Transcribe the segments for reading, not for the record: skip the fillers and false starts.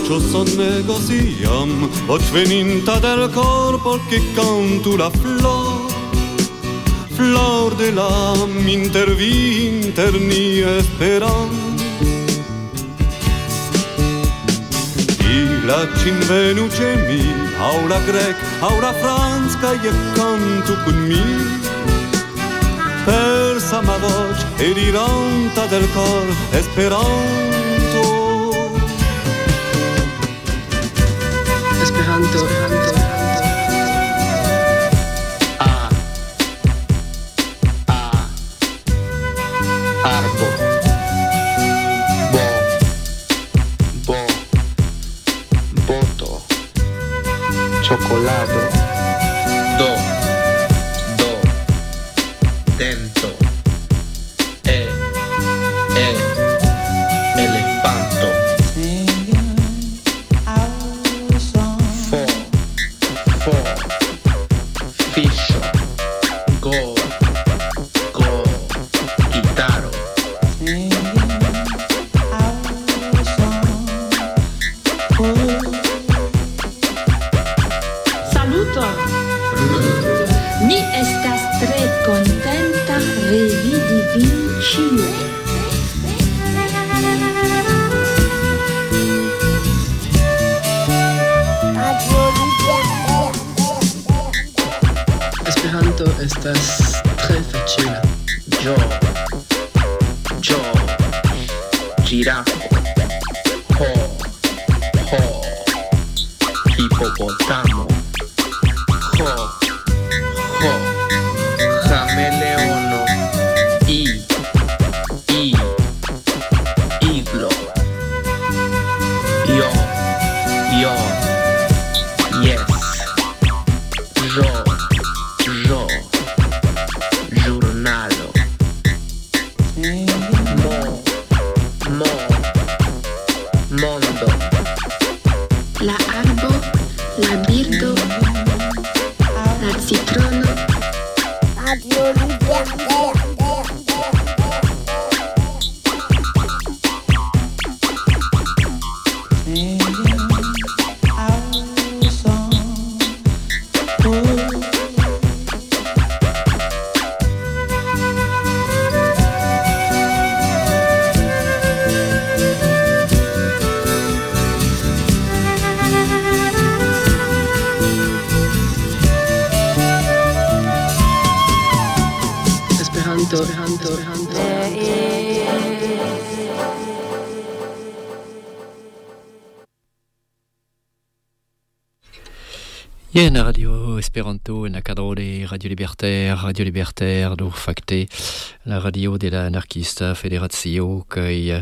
muchos son negociam, voce veninta del corpo che cantu la flor, flor de l'âme intervinter ni esperam. I latin venuce mi, aula grec, aula franz, ca je cantu con mi, persa ma voce e diranta del cor esperanto. Esperanto. Arbo. Bo. Boto. Cioccolato. Do. Dento. Elefanto. Fo. Fiscio. Go. Chitarro. Saluto! Mi estas tre contenta revidi vin ĉiuj. Esperanto estas tre facila. Yo. Girafo. Ho. Hipopotamo. Ho. Cameleono. Iglo. Yo. Yes. Yo. Giornalo. Mondo. La arbo, la birdo, la citrono. Ien radio Esperanto en la cadre de Radio Libertaire do facte la radio de l'anarchista federatio kai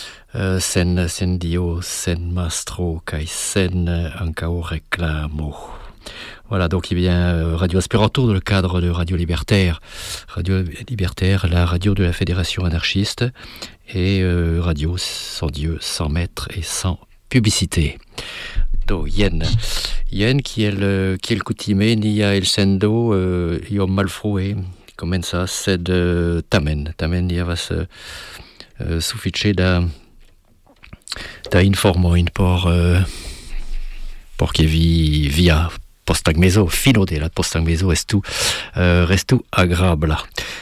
sen dio sen mastro kai sen ancao reclamo. Voilà, donc il y a Radio Esperanto dans le cadre de Radio Libertaire, la radio de la fédération anarchiste, et radio sans Dieu, sans maître et sans publicité. Do yen qui est le coutume ni a el sendo io malfrue commença sed tamen ia vas suffice da informo in por che via postagmeso fino de la postagmeso restu agrabla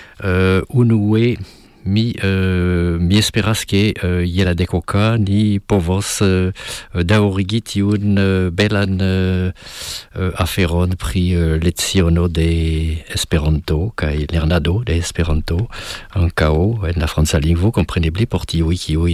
unue mi esperas che iela decoca ni povos daŭrigi tiun belan aferon pri leziono de Esperanto kaj lernado de Esperanto ankaŭ en la franca lingvo kompreneble por tiuj kiuj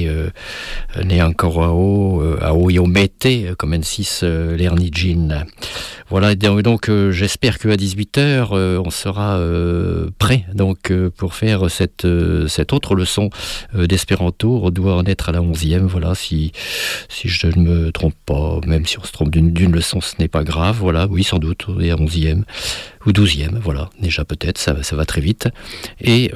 ne ankoraŭ aŭ iomete komencis lerni ĝin. Voilà, donc j'espère qu'à 18h on sera prêt donc pour faire cette autre leçon d'espéranto. On doit en être à la 11e, voilà, si je ne me trompe pas, même si on se trompe d'une leçon, ce n'est pas grave, voilà, oui, sans doute, on est à 11e ou 12e, voilà, déjà peut-être, ça va très vite. Et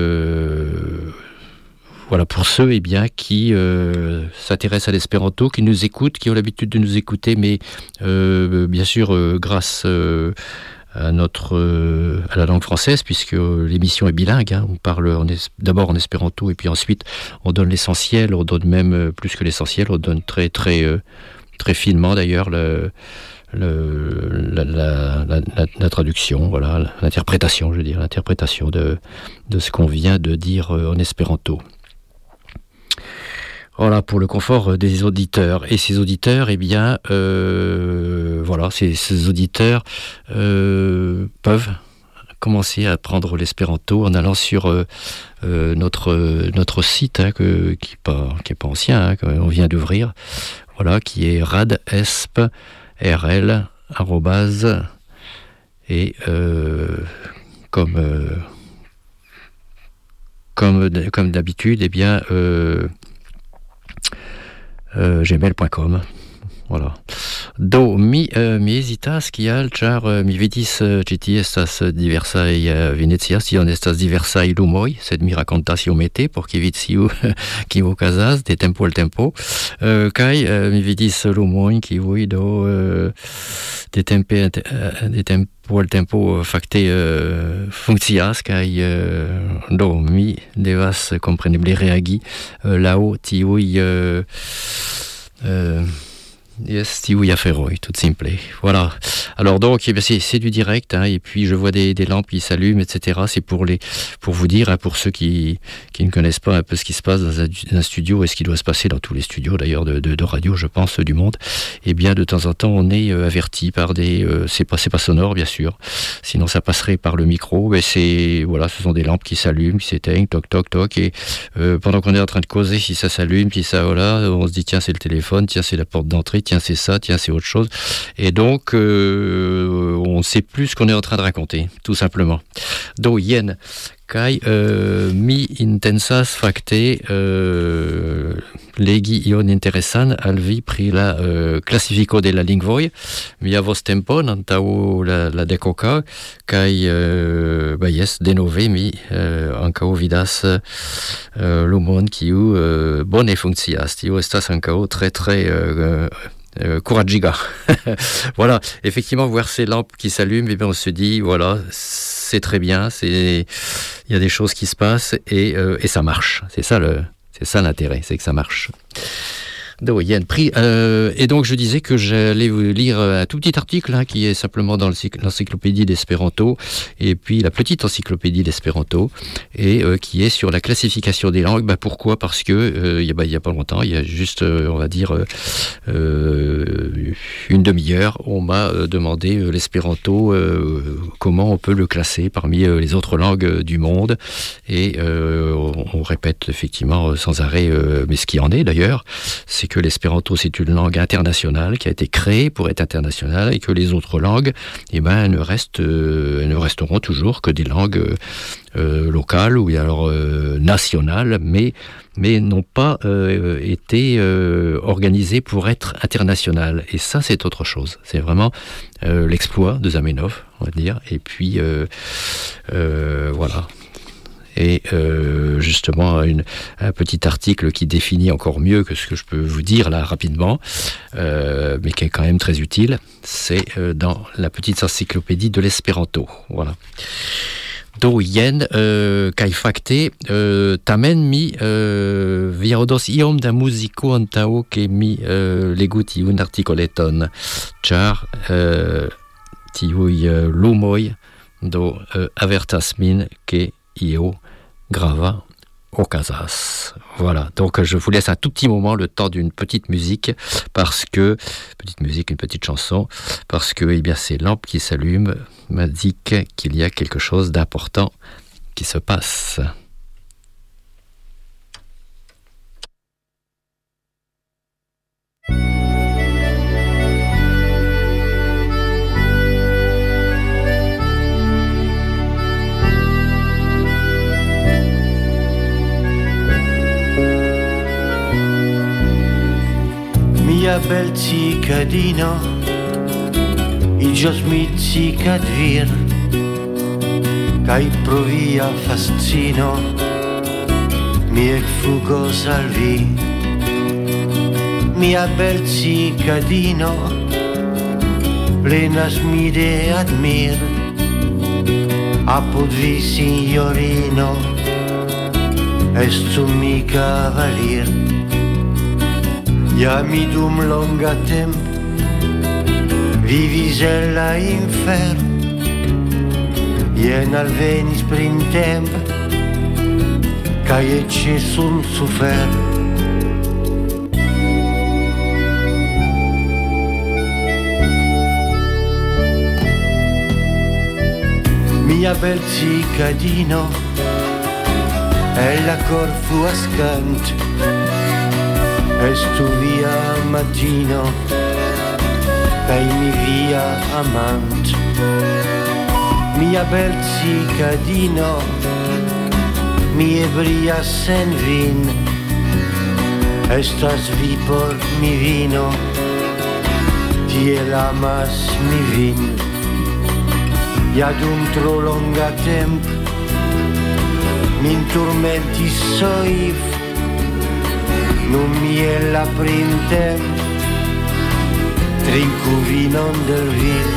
voilà, pour ceux qui s'intéressent à l'espéranto, qui nous écoutent, qui ont l'habitude de nous écouter, mais bien sûr grâce à la langue française, puisque l'émission est bilingue. On parle d'abord en espéranto et puis ensuite on donne l'essentiel, on donne même plus que l'essentiel, on donne très très très finement d'ailleurs la traduction, voilà, l'interprétation, je veux dire, l'interprétation de ce qu'on vient de dire en espéranto. Voilà, pour le confort des auditeurs. Et ces auditeurs, eh bien, voilà, ces auditeurs peuvent commencer à apprendre l'espéranto en allant sur notre site, qui est pas ancien, qu'on vient d'ouvrir, voilà, qui est radesp.rl, et comme d'habitude, eh bien, gmail.com. Voilà. Do mi hesitas kial, ĉar mi vidis ĉi tie estas diversaj Venezia, tion estas diversaj lumoj, sed mi rakontas iomete por ke vi sciu kio okazas de tempo al tempo, kaj mi vidis lumojn kiuj do de tempo al tempo fakte funkcias, kaj do mi devas kompreneble reagi laŭ tiuj yes, tiuj aferoj, tout simple. Voilà. Alors donc, eh bien, c'est du direct, et puis je vois des lampes qui s'allument, etc. C'est pour vous dire, pour ceux qui ne connaissent pas un peu ce qui se passe dans un studio et ce qui doit se passer dans tous les studios d'ailleurs de radio, je pense, du monde. Eh bien, de temps en temps, on est averti par c'est pas sonore, bien sûr. Sinon, ça passerait par le micro. Mais ce sont des lampes qui s'allument, qui s'éteignent, toc, toc, toc. Et pendant qu'on est en train de causer, si ça s'allume, si ça, voilà, on se dit tiens, c'est le téléphone, tiens, c'est la porte d'entrée, tiens, c'est ça, tiens, c'est autre chose. Et donc, on ne sait plus ce qu'on est en train de raconter, tout simplement. Do yen kai mi intensas fakte legi ion interesan al vi pri la klasifiko de la lingvoj. Mi havos tempon antaŭ la dekoka, kaj jes, denove mi ankaŭ vidas lumon kiu bone funkcias. Tio estas ankaŭ tre tre couragiga. Voilà, effectivement, voir ces lampes qui s'allument, et bien on se dit, voilà, c'est très bien, il y a des choses qui se passent et ça marche. C'est ça l'intérêt, c'est que ça marche. Donc, il y a et donc je disais que j'allais vous lire un tout petit article qui est simplement dans l'encyclopédie d'Espéranto, et puis la petite encyclopédie d'Espéranto, et qui est sur la classification des langues. Pourquoi ? Parce que il y a pas longtemps, il y a juste on va dire une demi-heure, on m'a demandé l'espéranto, comment on peut le classer parmi les autres langues du monde, et on répète effectivement sans arrêt, mais ce qui en est d'ailleurs, c'est que l'espéranto, c'est une langue internationale qui a été créée pour être internationale, et que les autres langues, elles ne resteront toujours que des langues locales ou alors nationales, mais n'ont pas été organisées pour être internationales. Et ça, c'est autre chose. C'est vraiment l'exploit de Zamenhof, on va dire. Et puis, voilà. Et justement, un petit article qui définit encore mieux que ce que je peux vous dire là rapidement, mais qui est quand même très utile, c'est dans la petite encyclopédie de l'espéranto. Voilà. Do jen kaj fakte tamen mi vi aŭdos iom da muziko antaŭ ke mi legu tiun artikoleton, ĉar tiuj lumoj do avertas min ke io grava okazas. Voilà, donc je vous laisse un tout petit moment, le temps d'une petite musique, une petite chanson, parce que ces lampes qui s'allument m'indiquent qu'il y a quelque chose d'important qui se passe. Mia bel cittadino, il gios mi cicat vir, cae pro via fascino, mi fugos al vi. Mia bel cittadino, plenas mi de admir, Apodvi signorino, estu mi cavalier. Ja mi dum longa temp vivis el la infer. Ien alvenis printemp, ca ecce sun sufer. Mia bel cittadino, ella cor fu ascant, estu via mattino, cae mi via amant. Mia bel cittadino, mi ebria sen vin, estas vi por mi vino, tiel amas mi vin. Ja dum tro longa temp min turmentis soif, nun miel la printem trinku vinon del vil.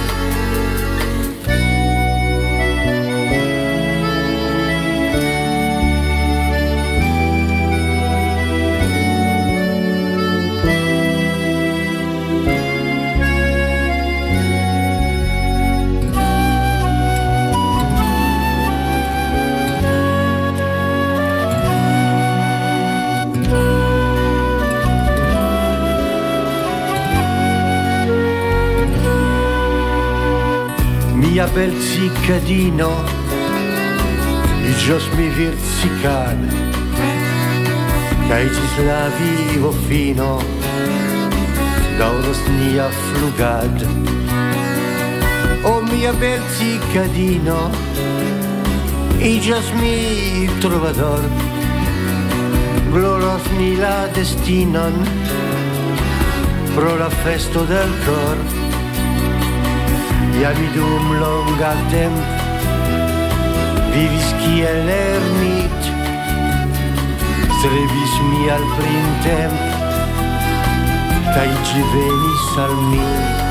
Mia bel cittadino, il gios mi virzicad, cae cis la vivo fino, dauros nia flugad. O mia bel cittadino, il gios mi trovador, gloros ni la destinon, pro la festo del cor. Ja mi dum longa temp vivis kiel ermit, strebis mi al printemp, cae ci venis al mi.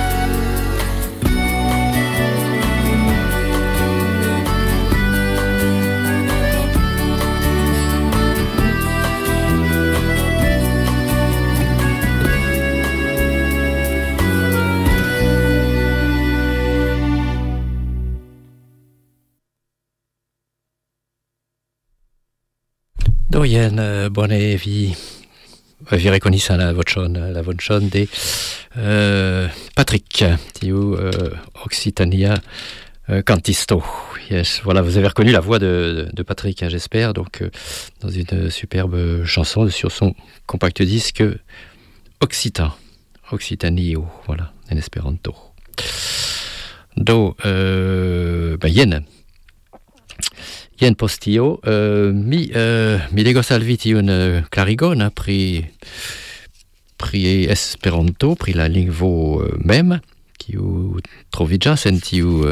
Do jen bone vi rekonis la voĉon de Patrick, tiu Occitania cantisto. Yes, voilà, vous avez reconnu la voix de Patrick, hein, j'espère, donc dans une superbe chanson sur son compact disque Occitanio, voilà, en espéranto. Do jen postio mi legos al vi tiun klarigon pri Esperanto, pri la lingvo mem, kiu troviĝas en tiu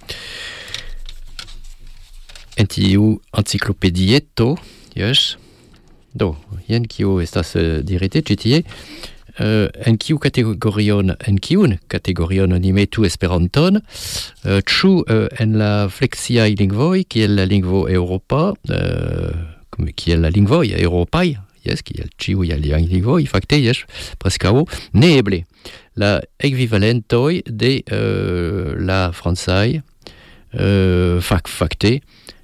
enciklopedieto. Jes. Do, jen kio estas dirite ĉi tie. En kiun kategorion oni metu Esperanton, ĉu en la fleksiaj lingvoj, kiel la lingvo eŭropa, kiel la lingvoj eŭropaj, jes, kiel ĉiuj aliaj lingvoj, fakte, jes, preskaŭ, neeble. La ekvivalentoj de la francaj, fakte,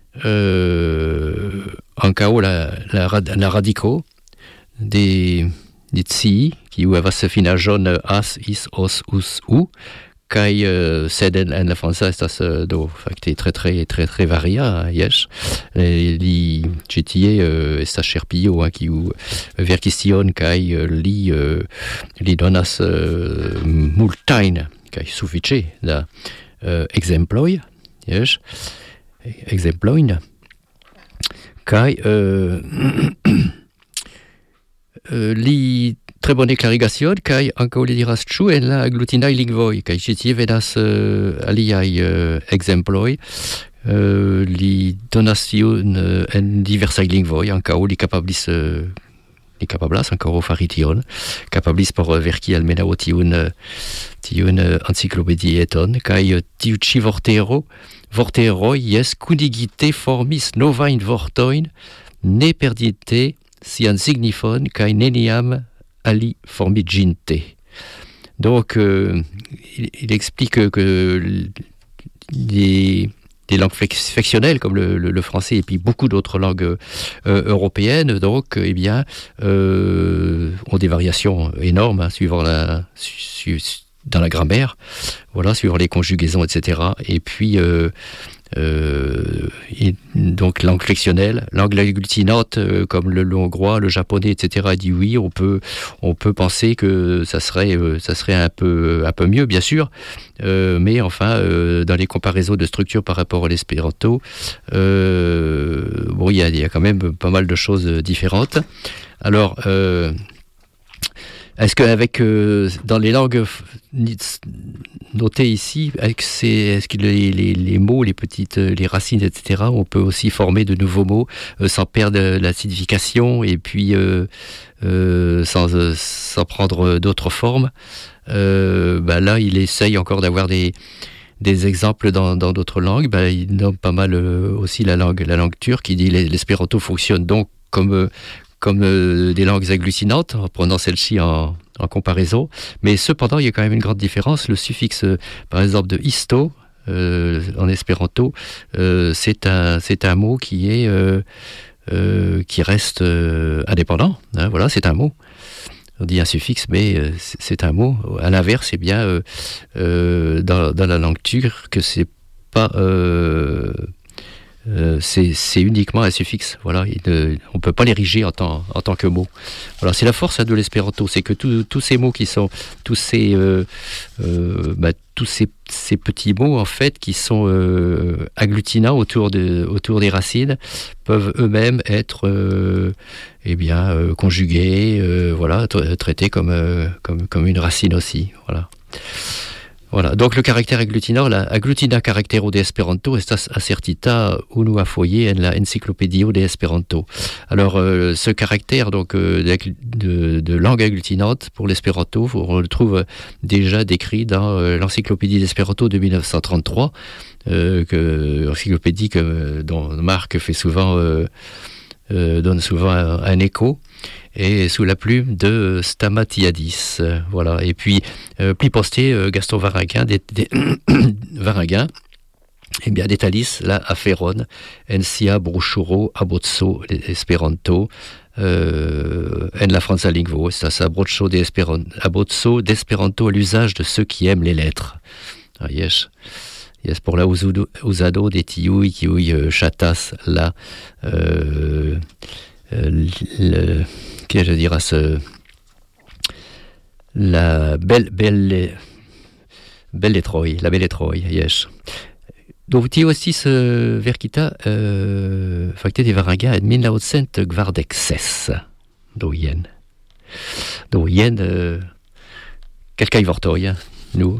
ankaŭ la radiko de ci, kiu havas finaĵon as, is, os, us, u, kaj sed en la franca estas do fakte tre varia, jes. Li ĉi tie estas Ŝerpio, kiu verkis tion, kaj li donas multajn kaj sufiĉe da ekzemploj, jes, ekzemplojn, kaj li tre bone klarigacion, kaj ankaŭ li diras ĉu en la aglutinaj lingvoj, kaj ĉi tie venas aliaj ekzemploj. Li donas tion en diversaj lingvoj, ankaŭ li kapablas ankaŭ fari tion, kapablis por verki almenaŭ tiun enciklopedieton, kaj tiu ĉi vortero vorteroi ies cudigite formis nova in vortoin ne perdite sian signifon kai neniam ali formiginte. Donc, il explique que des langues flexionnelles comme le français et puis beaucoup d'autres langues européennes, donc, eh bien, ont des variations énormes hein, suivant dans la grammaire, voilà, suivant les conjugaisons, etc. Et puis, donc langue flexionnelle, langue agglutinante comme le hongrois, le japonais, etc. Il dit oui, on peut penser que ça serait un peu mieux, bien sûr, mais enfin dans les comparaisons de structure par rapport à l'espéranto, bon, il y a quand même pas mal de choses différentes. Alors est-ce qu'avec dans les langues notées ici, est-ce que les mots, les racines, etc., on peut aussi former de nouveaux mots sans perdre la signification et puis sans prendre d'autres formes? Là, il essaye encore d'avoir des exemples dans d'autres langues. Il nomme pas mal aussi la langue turque. Il dit l'espéranto fonctionne donc comme des langues agglutinantes, en prenant celle-ci en comparaison. Mais cependant, il y a quand même une grande différence. Le suffixe, par exemple, de isto, en espéranto, c'est un mot qui reste indépendant. Hein, voilà, c'est un mot. On dit un suffixe, mais c'est un mot. À l'inverse, eh bien, dans la langue turque, c'est pas... c'est uniquement un suffixe. Voilà, on ne peut pas l'ériger en tant que mot. Voilà, c'est la force de l'espéranto, c'est que tous ces mots qui sont tous ces petits mots en fait qui sont agglutinants autour des racines peuvent eux-mêmes être conjugués, voilà, traités comme une racine aussi. Voilà, donc le caractère agglutinant, la agglutina caractero de Esperanto estas assertita unu afoje en la encyclopédio de Esperanto. Alors, ce caractère donc de langue agglutinante pour l'espéranto, on le trouve déjà décrit dans l'encyclopédie d'Esperanto de 1933, encyclopédie dont Marc donne souvent un écho, et sous la plume de Stamatiadis. Voilà. Et puis, plus posté, Gaston Varinguin, eh bien, Détalis, la Aféron, Encia, Bruchuro, Abozzo, Esperanto, en la Franza Lingvo, ça Abozzo d'Esperanto à l'usage de ceux qui aiment les lettres. Ah, yes, pour la usado de tiui, kiui chatas, la, qu'est-ce que je dirais la belle Troy, yes. Donc tu aussi ce verkita facte de Varinga et 1900 gvardexes do yen quelqu'un vortoia nous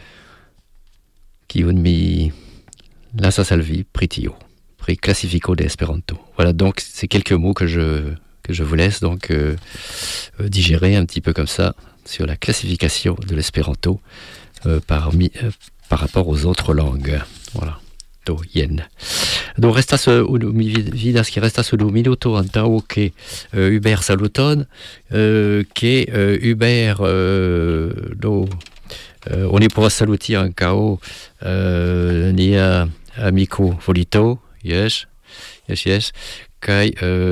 qui mi la sa salvi pritio pri classifico de Esperanto. Voilà, donc c'est quelques mots que je vous laisse donc digérer un petit peu comme ça sur la classification de l'espéranto par rapport aux autres langues. Voilà. Do yen. Donc restas vidas qui restas unu minuto antao que Hubert saluton que Hubert oni povas saluti ankaŭ nia amiko Volito, yes, kaj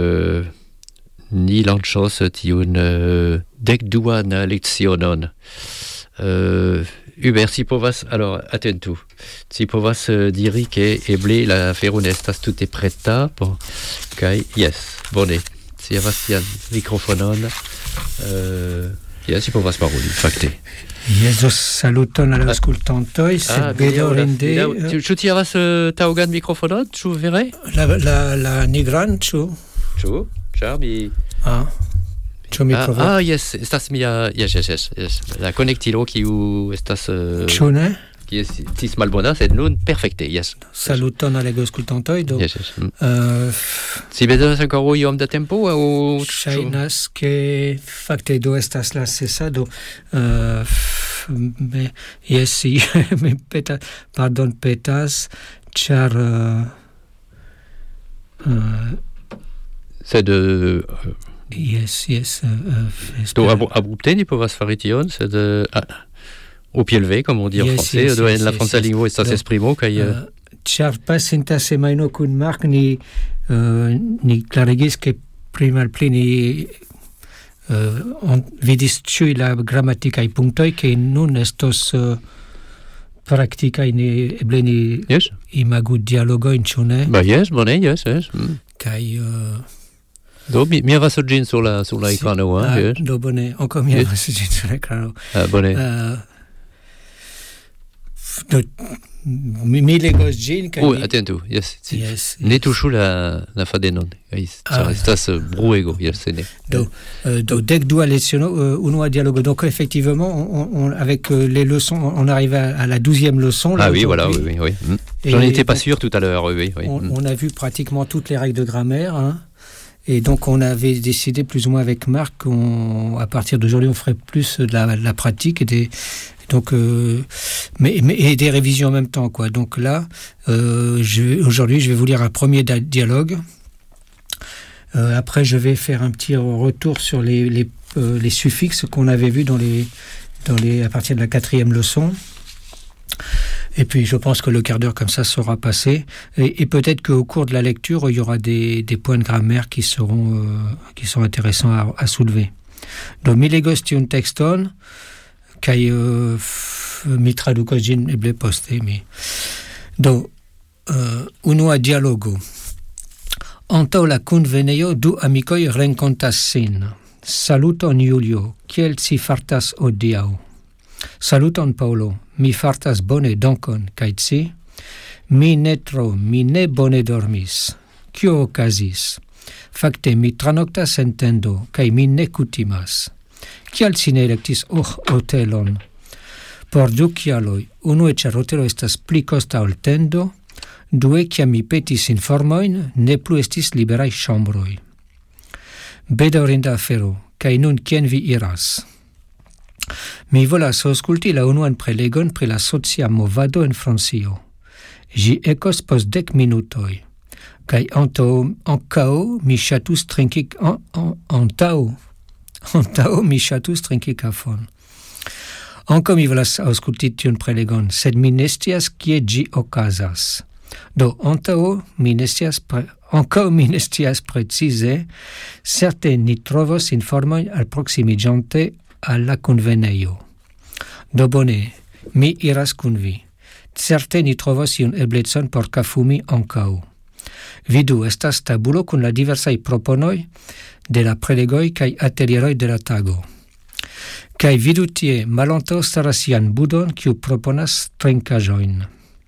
ni lanĉos tiun dekduan lecionon. Hubert, si povas, alors atentu, si povas diri ke eble la afero ne estas tute preta, bon, kaj yes, bone, si havas sian mikrofonon, yes, si povas paroli, fakte. Jezus saluton al aŭskultantoj, sed bedaŭrinde. Ĉu ti havas taŭgan mikrofonon, ĉu vere? La nigran, ĉu? Ĉu? Ĉar mi... Ĉu mi provas? Yes, estas mia... Yes. La konektilo kiu estas... Ĉu ne? Qui estis malbona, sed nun perfekte, yes. Saluton al aŭskultantoj, do... Yes. Si bezonas ankoraŭ iom da tempo, aŭ... Ŝajnas ke fakte do estas la sesa, do... Yes, si mi petas, Char... c'est de... Yes. Abrupté, ni povas fari tion, c'est de... au pied levé, comme on dit en français, la franca lingvo estas esprimo, kaj... Char pasinta semajno kun Mark ni klarigis ke pli malpli ni vidis ĉiuj la gramatikaj punktoj ke nun estos praktikaj ni eble ni imagu dialogojn, ĉu ne? Yes, bone, yes. Kaj do mi havas ĝin sur la ekrano, do bone, encore mi havas ĝin sur la ekrano. Bone. Mi legos ĝin kaj atentu, yes. Ne tuŝu la fadenon. Estas bruego, yes, ne. Do dek dua leciono, unua dialogo. Donc effectivement, avec les leçons, on arrive à la 12e leçon. Là, oui, voilà, oui. J'en étais pas sûr tout à l'heure, oui. On a vu pratiquement toutes les règles de grammaire, hein. Et donc on avait décidé plus ou moins avec Marc à partir d'aujourd'hui on ferait plus de la pratique et des révisions en même temps, quoi. Donc là aujourd'hui je vais vous lire un premier dialogue. Après je vais faire un petit retour sur les suffixes qu'on avait vus à partir de la 4e leçon. Et puis je pense que le quart d'heure comme ça sera passé et peut-être qu'au cours de la lecture il y aura des points de grammaire qui seront intéressants à soulever. Donc mi legos tiun tekston kaj mi tradukos ĝin eble poste mi. Do unua dialogo. Antaŭ la kunvenejo du amikoj renkontas sin. Saluton Julio, kiel ci fartas hodiaŭ? Saluton Paolo, mi fartas bone dankon, kaj ci? Mi ne bone dormis. Kio okazis? Fakte mi tranoktas en tendo, kaj mi ne kutimas. Kial ci ne elektis hotelon? Por du kialoj, unue ĉar hotelo estas pli kosta ol tendo, due kiam mi petis informojn, ne plu estis liberaj ĉambroj. Bedaŭrinda afero, kaj nun kien vi iras? Mi volas aŭskulti la unuan prelegon pri la socia movado en Francio. Ĝi ekos post 10 minutoj. Kaj antaŭ mi ŝatus trinki kafon. Ankaŭ mi volas aŭskulti tiun prelegon, sed mi ne scias kie ĝi okazas. Do ankaŭ mi ne scias precize, certe ni trovos informojn alproksimiĝante al la kunvenejo. Do bone, mi iras kun vi. Certe ni trovos iun eblecon por kafumi ankaŭ. Vidu, estas tabulo kun la diversaj proponoj de la prelegoj kaj atelieroj de la tago. Kaj vidu tie malantaŭ staras jan budon, kiu proponas trinkaĵojn.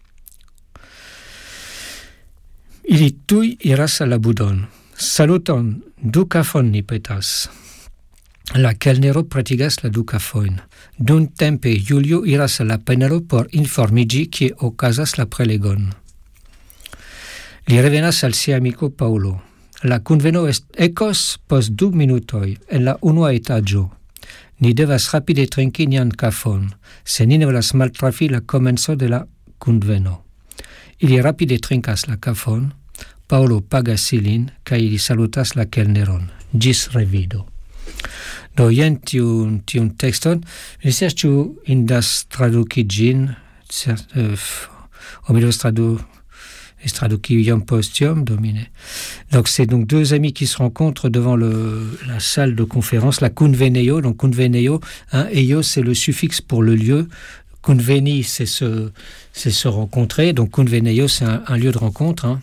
Ili tuj iras al la budon. Saluton, du kafon ni petas. La kelnero pretigas la du kafojn. Duntempe Julio iras al la penalo por informiĝi kie okazas la prelegon. Li revenas al sia amiko Paolo. La kunveno ekos post 2 minutoj en la unua etaĝo. Ni devas rapide trinki nian kafon, se ni ne volas maltrafi la komenco de la kunveno. Ili rapide trinkas la kafon, Paolo pagas ilin kaj ili salutas la kelneron. Ĝis revido. Do jen tiun tekston, mi scias ĉu indas traduki ĝin, mi devas traduki iom post iom, domine. Donc c'est donc deux amis qui se rencontrent devant la salle de conférence, la kunvenejo. Donc kunvenejo, ejo c'est le suffixe pour le lieu. Kunveni c'est se rencontrer, donc kunvenejo c'est un lieu de rencontre.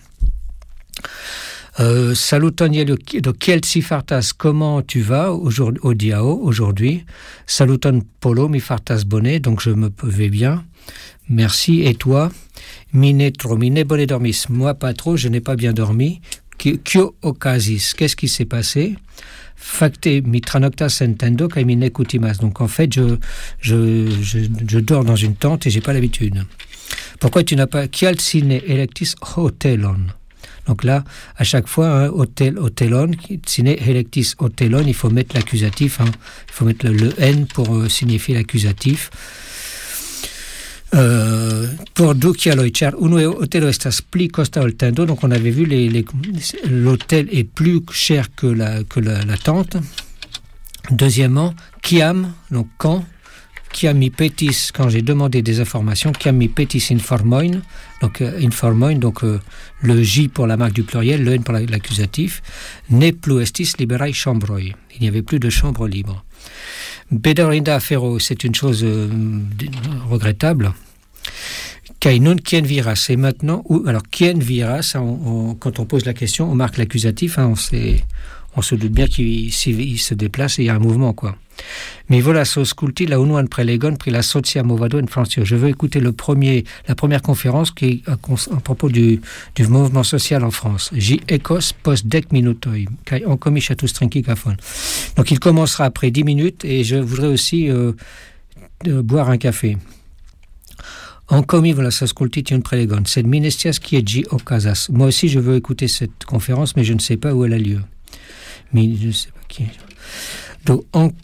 Saluton Julio, kiel ci fartas, comment tu vas aujourd'hui? Saluton Paolo, mi fartas bone, donc je me vais bien. Merci, et toi? Mi ne bone dormis. Moi pas trop, je n'ai pas bien dormi. Kio okazis? Qu'est-ce qui s'est passé? Fakte mi tranoktas en tendo kaj mi ne kutimas. Donc en fait, je dors dans une tente et j'ai pas l'habitude. Pourquoi tu n'as pas? Kial ci ne elektis hotelon? Donc là, à chaque fois, hotelon, sine electis hotelon, il faut mettre l'accusatif, il faut mettre le N pour signifier l'accusatif. Pour Dukialoichar, uno hotel estas pli costa ol tendo. Donc on avait vu l'hôtel est plus cher que la tente. Deuxièmement, kiam, donc kiam mi petis, quand j'ai demandé des informations, kiam mi petis informoin, donc informoin, donc le J pour la marque du pluriel, le N pour l'accusatif, ne plus estis liberai chambroi. Il n'y avait plus de chambres libres. Bedorinda afero, c'est une chose regrettable. Kai nun quien viras, et maintenant, alors quien viras, quand on pose la question, on marque l'accusatif, on se doute bien qu'il se déplace et il y a un mouvement, quoi. Mais voilà, sosculti la unuan prelegon pri la socia movado en Francio. Je veux écouter la première conférence qui est à propos du mouvement social en France. J ecos post 10 minutoi, kai onkomi chatus trinki kafon. Donc il commencera après 10 minutes et je voudrais aussi boire un café. Onkomi voilà sosculti tion prelegon. Sed minestias qui est J okazas. Moi aussi je veux écouter cette conférence, mais je ne sais pas où elle a lieu. Mais je ne sais pas qui. Donc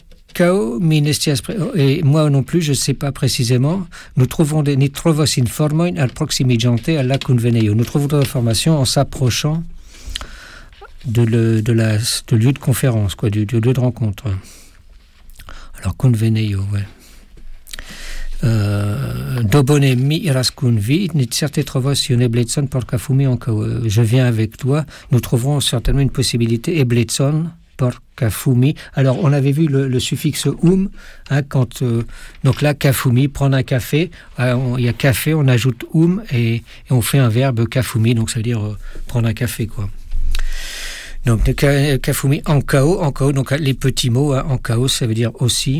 et moi non plus, je ne sais pas précisément. Nous trouvons ni trovos informoin al proximigiante à la conveneo. Nous trouvons des informations en s'approchant de lieu de conférence, quoi, du lieu de rencontre. Alors conveneo, ouais. Dobone mi iras kun vi, ni certe trovos iun eblecon por kafumi ankaŭ. Je viens avec toi. Nous trouverons certainement une possibilité eblecon por kafumi. Alors, on avait vu le suffixe quand donc là, kafumi, prendre un café. Il y a café, on ajoute et on fait un verbe kafumi, donc ça veut dire prendre un café, quoi. Donc, kafumi ankao, donc les petits mots, ankao, ça veut dire aussi.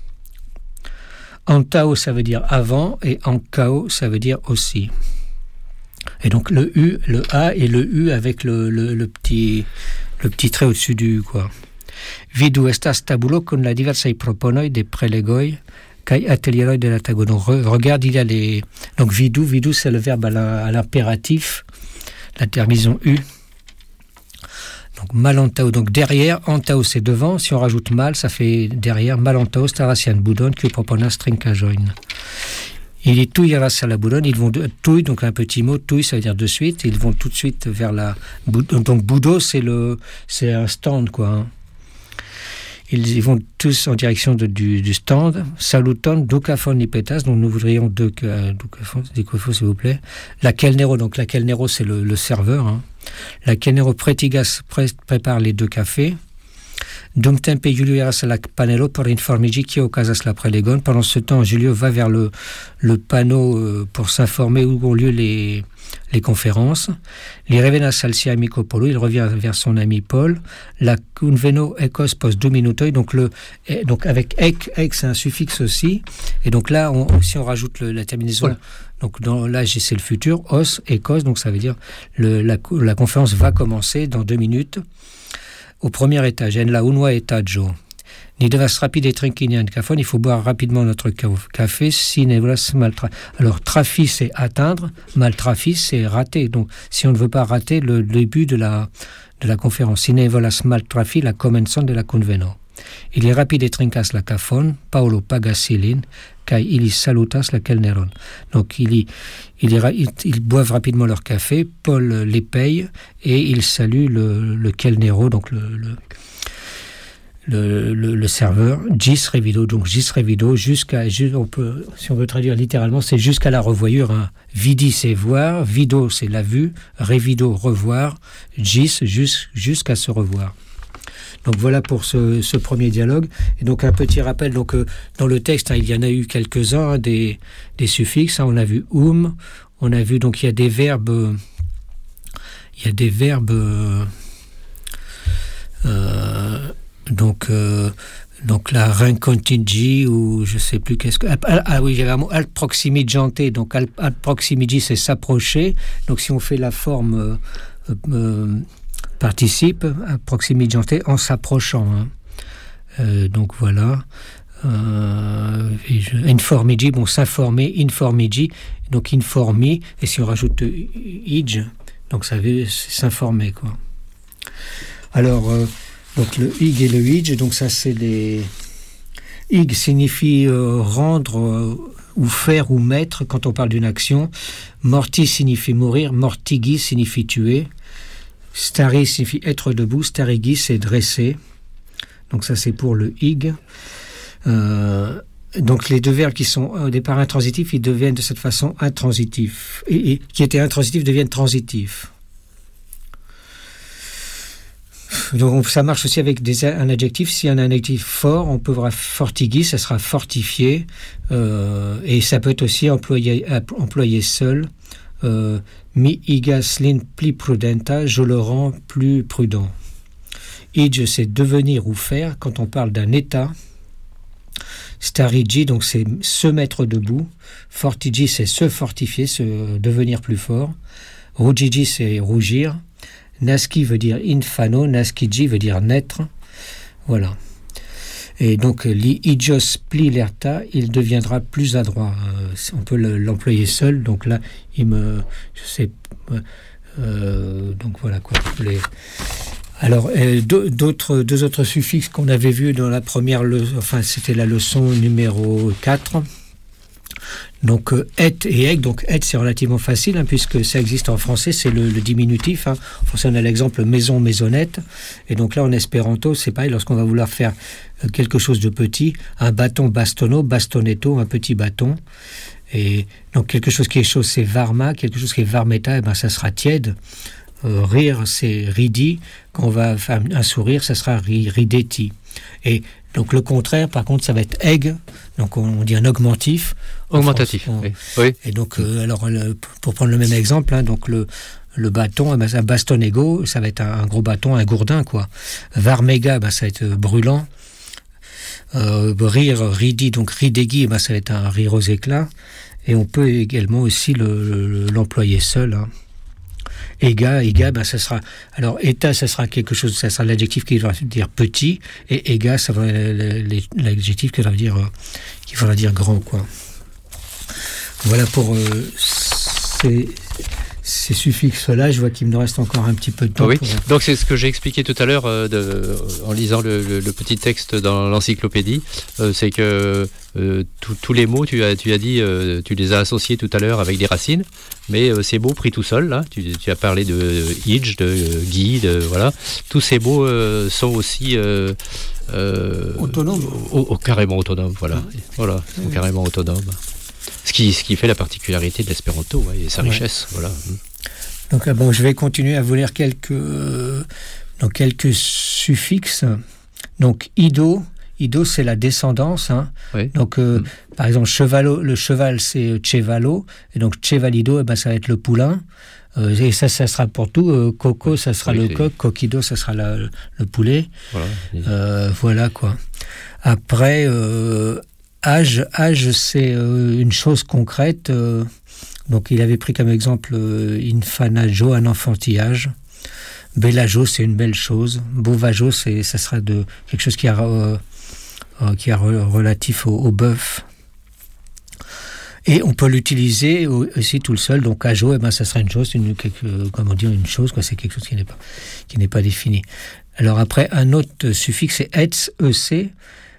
Antao, ça veut dire avant, et ankao, ça veut dire aussi. Et donc le U, le A et le U avec le petit trait au-dessus du U, quoi. Vidu estas tabulo con la diversaj proponoj de prelegoj kaj atelieroj de la tago. Donc regarde, il y a les... Donc vidu, c'est le verbe à l'impératif, la terminaison U. Donc malantao, donc derrière, antao c'est devant, si on rajoute mal, ça fait derrière, malantao, starasian budon, que proponas trinkajoin. Il est touilleras à la Boulogne, ils vont touille, donc un petit mot, touille, ça veut dire de suite, ils vont tout de suite vers la... Donc Boudo, c'est un stand, quoi. Hein. Ils vont tous en direction du stand. Saluton, Ducafon Nipetas, donc nous voudrions Ducafon, s'il vous plaît. La Kelnero, donc la Kelnero, c'est le serveur. Hein. La Kelnero Pretigas prépare les 2 cafés. Dum tempe Julio iras à la panelo por informigi qui okazas la prelegon. Pendant ce temps, Julio va vers le panneau pour s'informer où ont lieu les conférences. Li revenas al sia amico Polo, il revient vers son ami Paul. La conveno ecos post 2 minutoi, donc avec ek c'est un suffixe aussi. Et donc là, si on rajoute la terminaison, donc là c'est le futur, os, ecos, donc ça veut dire la conférence va commencer dans 2 minutes. Au premier étage, en la unua etaĝo. Ni devas rapide trinki nian kafon, il faut boire rapidement notre café, si ne volas maltrafi. Alors, trafi, c'est atteindre, maltrafi, c'est rater. Donc, si on ne veut pas rater le début de la conférence, si ne volas maltrafi, la komencon de la conveno. Il est rapide trinkas la kafon, Paolo pagas ilin, kaj ili salutas la kelneron. Donc, ils boivent rapidement leur café, Paul les paye et il salue le kelnero, donc le serveur, gis revido, donc gis revido, si on veut traduire littéralement, c'est jusqu'à la revoyure. Hein. Vidi, c'est voir, vido, c'est la vue, revido, revoir, gis, jusqu'à se revoir. Donc voilà pour ce premier dialogue. Et donc un petit rappel, donc dans le texte, il y en a eu quelques-uns, hein, des suffixes. Hein, on a vu on a vu donc il y a des verbes. Donc la rencontigi ou je sais plus qu'est-ce que... Ah oui, j'avais un mot, al proximigiante. Donc al proximigi, c'est s'approcher. Donc si on fait la forme participe, proximigiante, en s'approchant. Hein. Donc voilà. Informigi, bon, s'informer, informigi. Donc informi, et si on rajoute ige, donc ça veut s'informer, quoi. Alors... donc le ig et le ij, donc ça c'est les... ig signifie rendre ou faire ou mettre quand on parle d'une action. Morti signifie mourir, mortigi signifie tuer. Stari signifie être debout, starigi c'est dresser. Donc ça c'est pour le ig. Donc les deux verbes qui sont au départ intransitifs, ils deviennent de cette façon intransitifs. Et qui étaient intransitifs deviennent transitifs. Donc ça marche aussi avec un adjectif. Si un adjectif fort, on peut voir fortigi, ça sera fortifié. Et ça peut être aussi employé seul. Mi igas lin pli prudenta, je le rends plus prudent. Ige, c'est devenir ou faire quand on parle d'un état. Starigi, donc c'est se mettre debout. Fortigi, c'est se fortifier, se devenir plus fort. Rugigi, c'est rougir. Nasci veut dire infano, nascigi veut dire naître. Voilà. Et donc, li igios pli lerta, il deviendra plus adroit. On peut l'employer seul. Donc là, donc voilà quoi. Alors, deux autres suffixes qu'on avait vus dans la première leçon, c'était la leçon numéro 4. Donc, et et eg. Donc, et c'est relativement facile, puisque ça existe en français, c'est le diminutif. En français, on a l'exemple maison, maisonnette. Et donc là, en espéranto, c'est pareil, lorsqu'on va vouloir faire quelque chose de petit, un bâton, bastono, bastonetto, un petit bâton. Et donc, quelque chose qui est chaud, c'est varma. Quelque chose qui est varmeta, ça sera tiède. Rire, c'est ridi. Quand on va faire un sourire, ça sera ridetti. Et donc le contraire, par contre, ça va être eg. Donc on dit un augmentif. Augmentatif, oui. Et donc, alors, pour prendre le même exemple, donc le bâton, un bastonego, ça va être un gros bâton, un gourdin, quoi. Varmega, ça va être brûlant. Rire, ridi, donc ridegi, ça va être un rire aux éclats. Et on peut également aussi l'employer seul. Ega, ça sera. Alors, eta, ça sera quelque chose, ça sera l'adjectif qui va dire petit, et ega, ça va l'adjectif qui va dire grand, quoi. Voilà pour ces suffixes-là. Je vois qu'il me reste encore un petit peu de temps. Oui. Donc c'est ce que j'ai expliqué tout à l'heure en lisant le petit texte dans l'encyclopédie. C'est que tous les mots, tu as dit, tu les as associés tout à l'heure avec des racines, mais ces mots pris tout seuls, là, tu as parlé de ige, de guide, voilà. Tous ces mots sont aussi autonomes. Carrément autonomes, voilà. Voilà, sont carrément autonomes. Ce qui fait la particularité de l'espéranto, et sa richesse, voilà. Donc je vais continuer à vous lire quelques suffixes. Donc ido, c'est la descendance. Oui. Donc par exemple le cheval c'est chevalo, et donc chevalido, ça va être le poulain. Et ça sera pour tout. Coco, ça sera le coq. Coquido, ça sera le poulet. Voilà. Voilà quoi. Après. Âge, c'est une chose concrète. Donc, il avait pris comme exemple infanajo, un enfantillage. Bellajo, c'est une belle chose. Bovajo, ça sera quelque chose qui est relatif au bœuf. Et on peut l'utiliser aussi tout seul. Donc, ajo, ça sera une chose, une chose, quoi. C'est quelque chose qui n'est pas défini. Alors après, un autre suffixe, c'est ets, ec.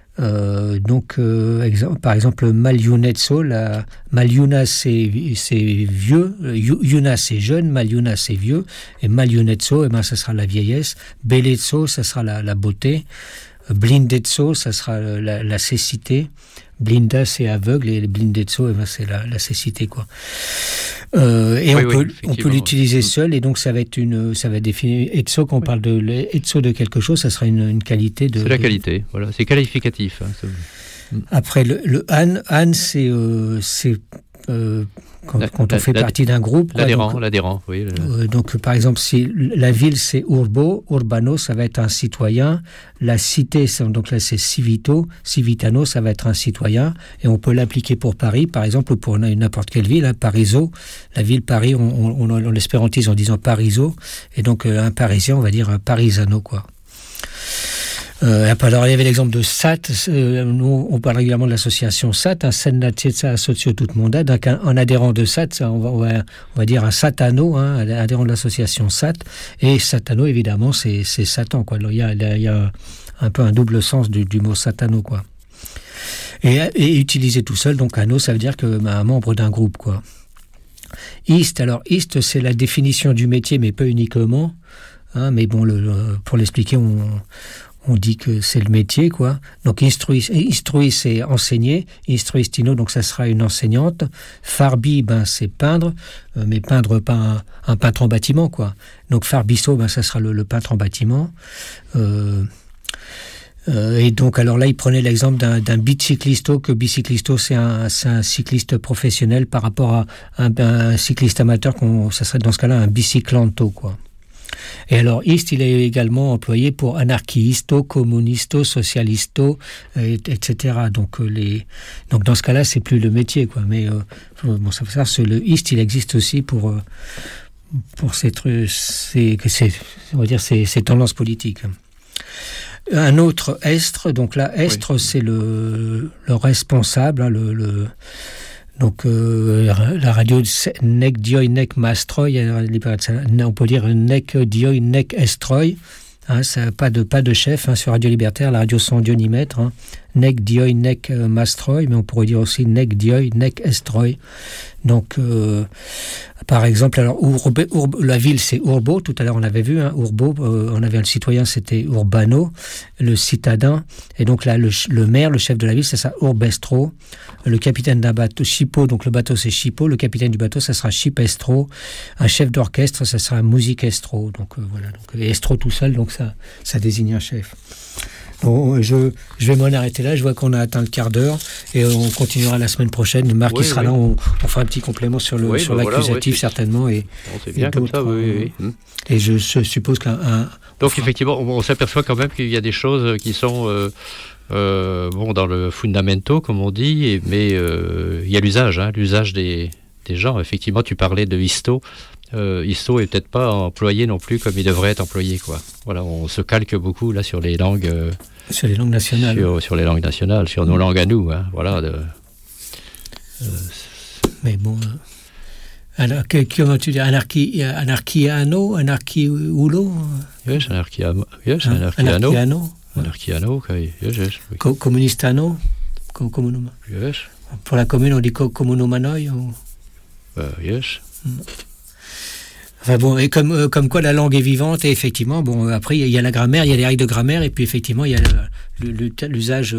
Par exemple, Maliunetso, Maliuna c'est vieux, Yuna c'est jeune, Maliuna c'est vieux, et Maliunetso, ça sera la vieillesse, Beletso, ça sera la beauté, Blindetso, ça sera la cécité, Blinda c'est aveugle, et Blindetso, c'est la cécité, quoi. Et on peut l'utiliser seul, et donc ça va définir etso. Quand on parle de etso de quelque chose, ça sera une qualité de. C'est la qualité, voilà, c'est qualificatif. Après le an, c'est quand on fait partie d'un groupe. L'adhérent, oui. Donc, par exemple, si la ville, c'est urbo, urbano, ça va être un citoyen. La cité, donc là, c'est civito, civitano, ça va être un citoyen. Et on peut l'appliquer pour Paris, par exemple, ou pour n'importe quelle ville. Pariso, la ville Paris, on l'espérantise en disant Pariso. Et donc, un Parisien, on va dire un Parisano, quoi. Alors, il y avait l'exemple de SAT. Nous, on parle régulièrement de l'association SAT, Sennazione Associo Tutmonda. Donc, un adhérent de SAT, on va dire un satano, un adhérent de l'association SAT. Et satano, évidemment, c'est Satan, quoi. Alors, il y a un peu un double sens du mot satano, quoi. Et utilisé tout seul, donc ano, ça veut dire que un membre d'un groupe, quoi. Ist, alors ist, c'est la définition du métier, mais pas uniquement. Hein, mais bon, pour l'expliquer, on dit que c'est le métier, quoi. Donc instruis, c'est enseigner. Instruistino, donc ça sera une enseignante. Farbi, c'est peindre, mais peindre pas un peintre en bâtiment, quoi. Donc farbisto, ça sera le peintre en bâtiment. Et donc, alors là, il prenait l'exemple d'un biciclisto, que biciclisto, c'est un cycliste professionnel par rapport à un cycliste amateur, ça serait dans ce cas-là un biciclanto, quoi. Et alors, ist, il est également employé pour anarchisto, communisto, socialisto, etc. Donc, dans ce cas-là, c'est plus le métier, quoi. Mais bon, ça veut dire que le ist, il existe aussi pour ces tendances politiques. Un autre estre, donc là, estre, oui. C'est le responsable, hein, donc la radio nec dioi nec mastroi, on peut dire nec dioi nec estroi, hein, ça, pas de chef, hein, sur Radio Libertaire, la radio sans Dieu ni maître, hein, nec dioi nec mastroi, mais on pourrait dire aussi nec dioi nec estroi. Donc, par exemple, alors la ville c'est Urbo. Tout à l'heure on avait vu, hein, Urbo. On avait le citoyen, c'était Urbano, le citadin. Et donc là, le maire, le chef de la ville, c'est ça, Urbestro. Le capitaine d'un bateau, Chipo. Donc le bateau c'est Chipo. Le capitaine du bateau, ça sera Chipestro. Un chef d'orchestre, ça sera Musicestro. Donc voilà. Donc Estro tout seul, donc ça désigne un chef. Bon, je vais m'en arrêter là. Je vois qu'on a atteint le quart d'heure et on continuera la semaine prochaine. Marc qui sera là. On fera un petit complément sur l'accusatif, certainement. Et c'est bien comme ça, oui. Et je suppose Donc effectivement, on s'aperçoit quand même qu'il y a des choses qui sont dans le fundamento, comme on dit, mais il y a l'usage des gens. Effectivement, tu parlais de histo. Histo est peut-être pas employé non plus comme il devrait être employé, quoi. Voilà, on se calque beaucoup là sur les langues. Sur les langues nationales. Sur les langues nationales, sur nos langues à nous, hein. Voilà. Mais bon. Alors, comment tu dis, anarchiano, anarchiulo? Yes, anarchiano. Anarchiano, yes. Comunistano, comunuma. Yes. Pour la commune, on dit comunumanoi ou... Yes. Enfin bon, et comme quoi la langue est vivante, et effectivement, bon, après il y a la grammaire, il y a les règles de grammaire, et puis effectivement il y a l'usage.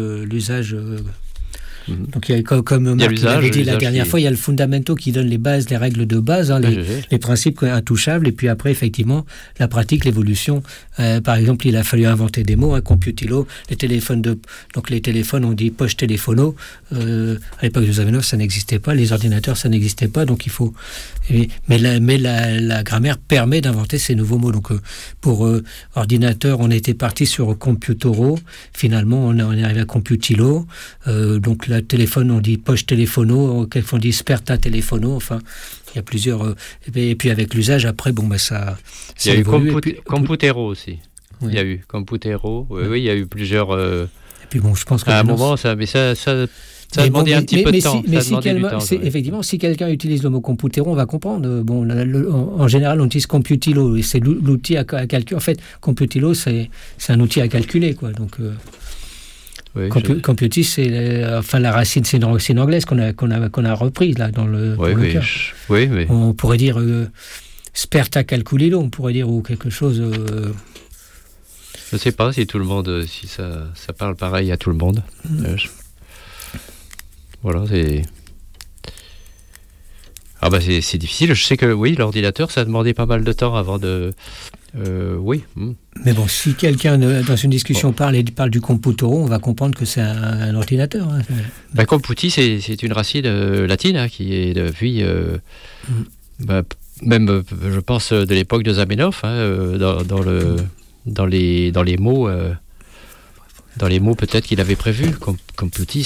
Donc il y a, comme Marc l'avait dit la dernière fois, il y a le fundamento qui donne les bases, les règles de base, hein, les principes intouchables, et puis après effectivement la pratique, l'évolution. Par exemple, il a fallu inventer des mots, computilo, les téléphones on dit poche téléphono. À l'époque de Zamenhof, ça n'existait pas, les ordinateurs ça n'existait pas, donc il faut. Mais la grammaire permet d'inventer ces nouveaux mots. Donc pour ordinateur, on était parti sur computoro. Finalement, on est arrivé à computilo. Donc le téléphone, on dit poche téléphono, quelquefois on dit sperta téléphono. Enfin, il y a plusieurs. Et puis avec l'usage, après, ça. Il y a eu computero aussi. Oui. Il y a eu computero. Oui, il y a eu plusieurs. Et puis bon, je pense qu'à un moment, ça a demandé un petit peu de temps. Effectivement, si quelqu'un utilise le mot computero, on va comprendre. Bon, en général, on utilise computilo, et c'est l'outil à calculer. En fait, computilo, c'est un outil à calculer, quoi. Donc, computis, c'est la racine, c'est une anglaise qu'on a reprise là dans le. Oui, mais on pourrait dire sperta calculilo, on pourrait dire, ou quelque chose. Je ne sais pas si tout le monde, si ça parle pareil à tout le monde. Voilà, c'est... c'est difficile. Je sais que, oui, l'ordinateur, ça a demandé pas mal de temps avant de... oui. Mais bon, si quelqu'un, dans une discussion, parle du computero, on va comprendre que c'est un ordinateur. Hein. Computi, c'est une racine latine, hein, qui est depuis... même, je pense, de l'époque de Zamenhof, hein, dans les mots... dans les mots peut-être qu'il avait prévus. Computi,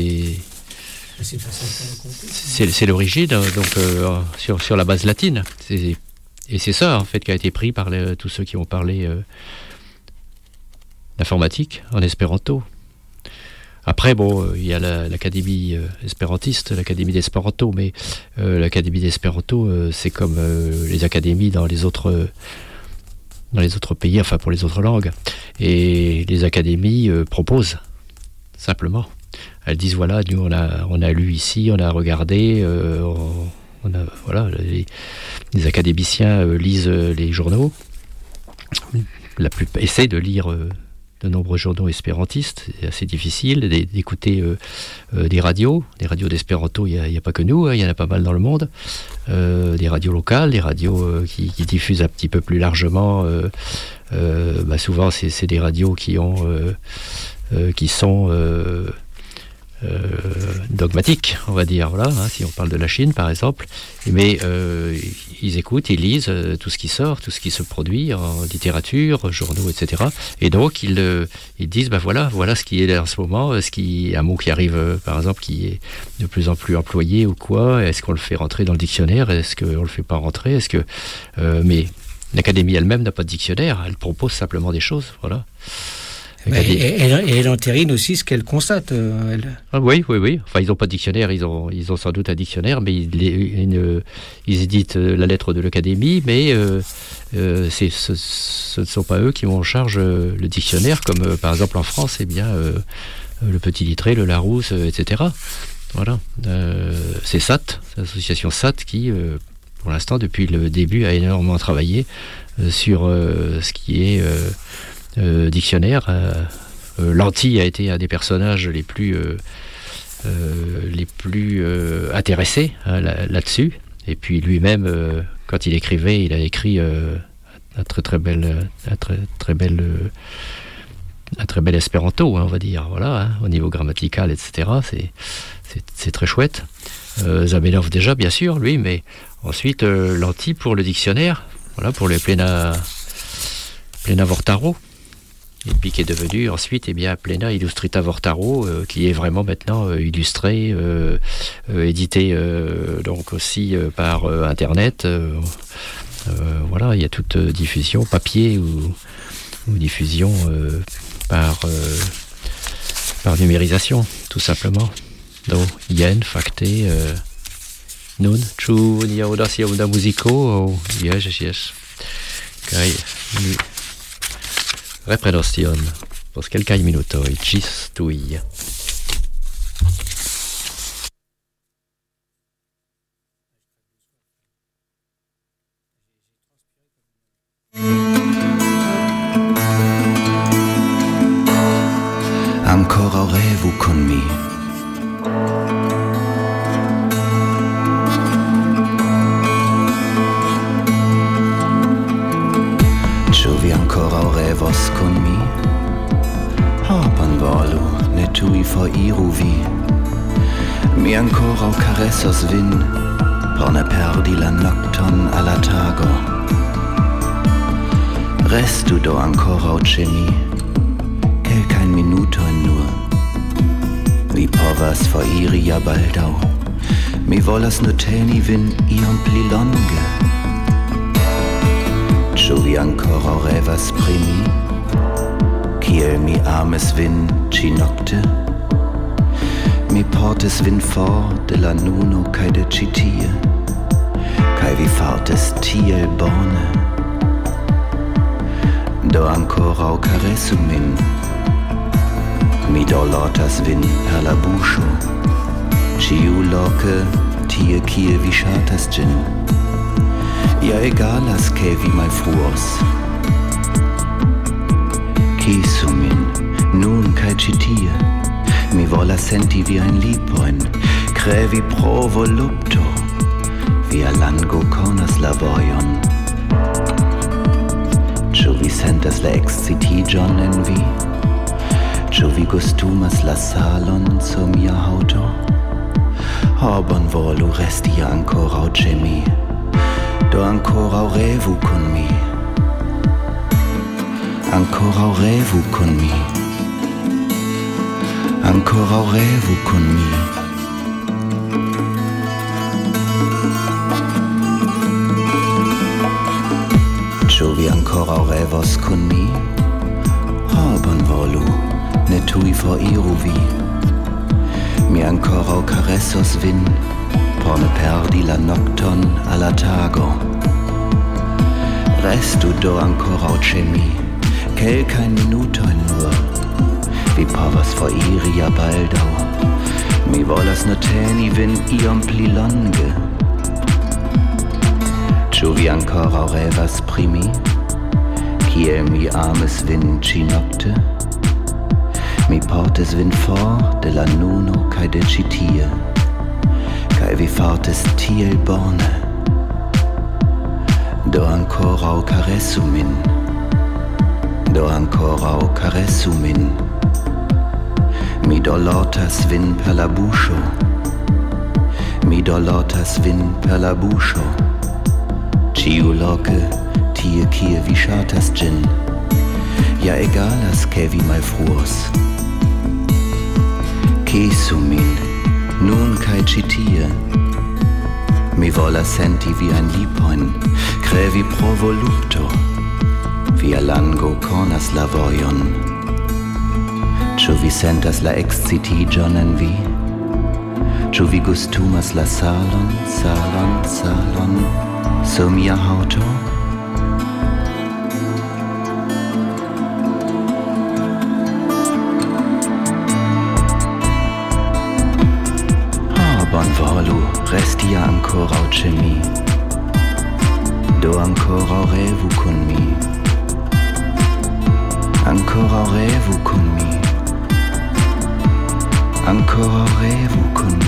c'est l'origine, donc sur la base latine. Et c'est ça, en fait, qui a été pris par tous ceux qui ont parlé d'informatique en espéranto. Après, bon, il y a l'académie espérantiste, l'académie d'espéranto, mais l'académie d'espéranto, c'est comme les académies dans les autres pays, enfin pour les autres langues. Et les académies proposent, simplement. elles disent voilà, nous on a lu ici, on a regardé, voilà, les académiciens lisent les journaux, essaient de lire de nombreux journaux espérantistes. C'est assez difficile d'écouter des radios d'espéranto. Il n'y a pas que nous, il y en a pas mal dans le monde. Des radios locales, des radios qui diffusent un petit peu plus largement. Souvent, c'est des radios qui sont dogmatiques, on va dire. Voilà, si on parle de la Chine, par exemple. Mais ils écoutent, ils lisent tout ce qui sort, tout ce qui se produit en littérature, journaux, etc. Et donc, ils disent, voilà ce qui est en ce moment, un mot qui arrive, par exemple, qui est de plus en plus employé ou quoi, est-ce qu'on le fait rentrer dans le dictionnaire, est-ce qu'on le fait pas rentrer, mais l'Académie elle-même n'a pas de dictionnaire, elle propose simplement des choses, voilà. Et elle entérine aussi ce qu'elle constate. Oui. Enfin, ils n'ont pas de dictionnaire, ils ont sans doute un dictionnaire, mais ils éditent la lettre de l'Académie, mais ce ne sont pas eux qui ont en charge le dictionnaire, comme par exemple en France, le Petit Littré, le Larousse, etc. Voilà. C'est SAT, c'est l'association SAT qui, pour l'instant, depuis le début, a énormément travaillé sur ce qui est... dictionnaire. Lanty a été un des personnages les plus intéressés là-dessus. Et puis lui-même, quand il écrivait, il a écrit un très bel espéranto, on va dire. Voilà, au niveau grammatical, etc. C'est très chouette. Zamenhof déjà, bien sûr, lui, mais ensuite Lanty pour le dictionnaire, voilà, pour les Plena Vortaro. Et puis qui est devenu ensuite Plena Illustrita Vortaro, qui est vraiment maintenant illustré, édité donc aussi par Internet. Voilà, il y a toute diffusion papier ou diffusion par numérisation, tout simplement. Donc, yen, facte, nun, chu, ni audacia una musico, yes. Kai, reprenation, post kelkaj minutoj, ĝis tuj. Ancora revu con mi. Vi ancora revos con mi? Hopan volu, ne tui foriru vi. Mi ancora caressos vin, por ne perdi la nocton alla tago. Restu do ancora ce mi, kelkajn minutojn nur. Vi povas foriri ja baldaŭ. Mi volas nur teni vin iom pli longe. Ĉu vi ancora revas pri mi? Kiel mi ames vin ĉi-nokte? Mi portis vin for de la nuno kaj de ĉi tie, kaj vi fartis tiel bone. Do ancora caresu min. Mi dolotas vin per la buŝo, ĉiuloke tie kie vi ŝatas ĝin. Ja egalas che vi malfruos. Kisu min, nun kaj ĉi tie. Mi volas senti viajn lipojn, krevi pro volupto. Via lango konas la vojon. Ĉu vi sentas la ekscitiĝon en vi? Ĉu vi gustumas la salon sur mia haŭto? Oh, bonvolu resti ankoraŭ ĉe mi. Do ancora revu con mi. Ancora revu con mi. Ancora revu con mi. Ĉu vi ancora revos con mi? Oh, bonvolu, ne tui foriru vi. Mi ancora caressos vin, por ne perdi la nocton alla tago. Restu do ancora ĉe mi, kelkajn minutojn nur. vi povas foiri ja baldaŭ. Mi volas noteni vin iom pli longe. Ĉu vi ankoraŭ revas pri mi, kiel mi amis vin ĉi-nokte? Mi portis vin for de la nuno kaj de ĉi tie, kaj vi fartis tiel bone. Do ankoraŭ karesu min, do ankoraŭ karesu min. Mi dolotas vin per la buŝo, mi dolotas vin per la buŝo. Ĉiuloke tie kie vi ŝatas ĝin, ja egalas ke vi malfruos. Kisu min, nun kaj ĉi tie. Mi volas senti viajn lipojn, krevi pro volupto. Via lango konas la vojon. Ĉu vi sentas la ekscitiĝon en vi? Ĉu vi gustumas la salon, salon, salon sur mia haŭto? Bonvolu resti ankoraŭ ĉe mi. Do ankoraŭ revu kun mi. Ankoraŭ revu kun mi. Ankoraŭ revu kun mi.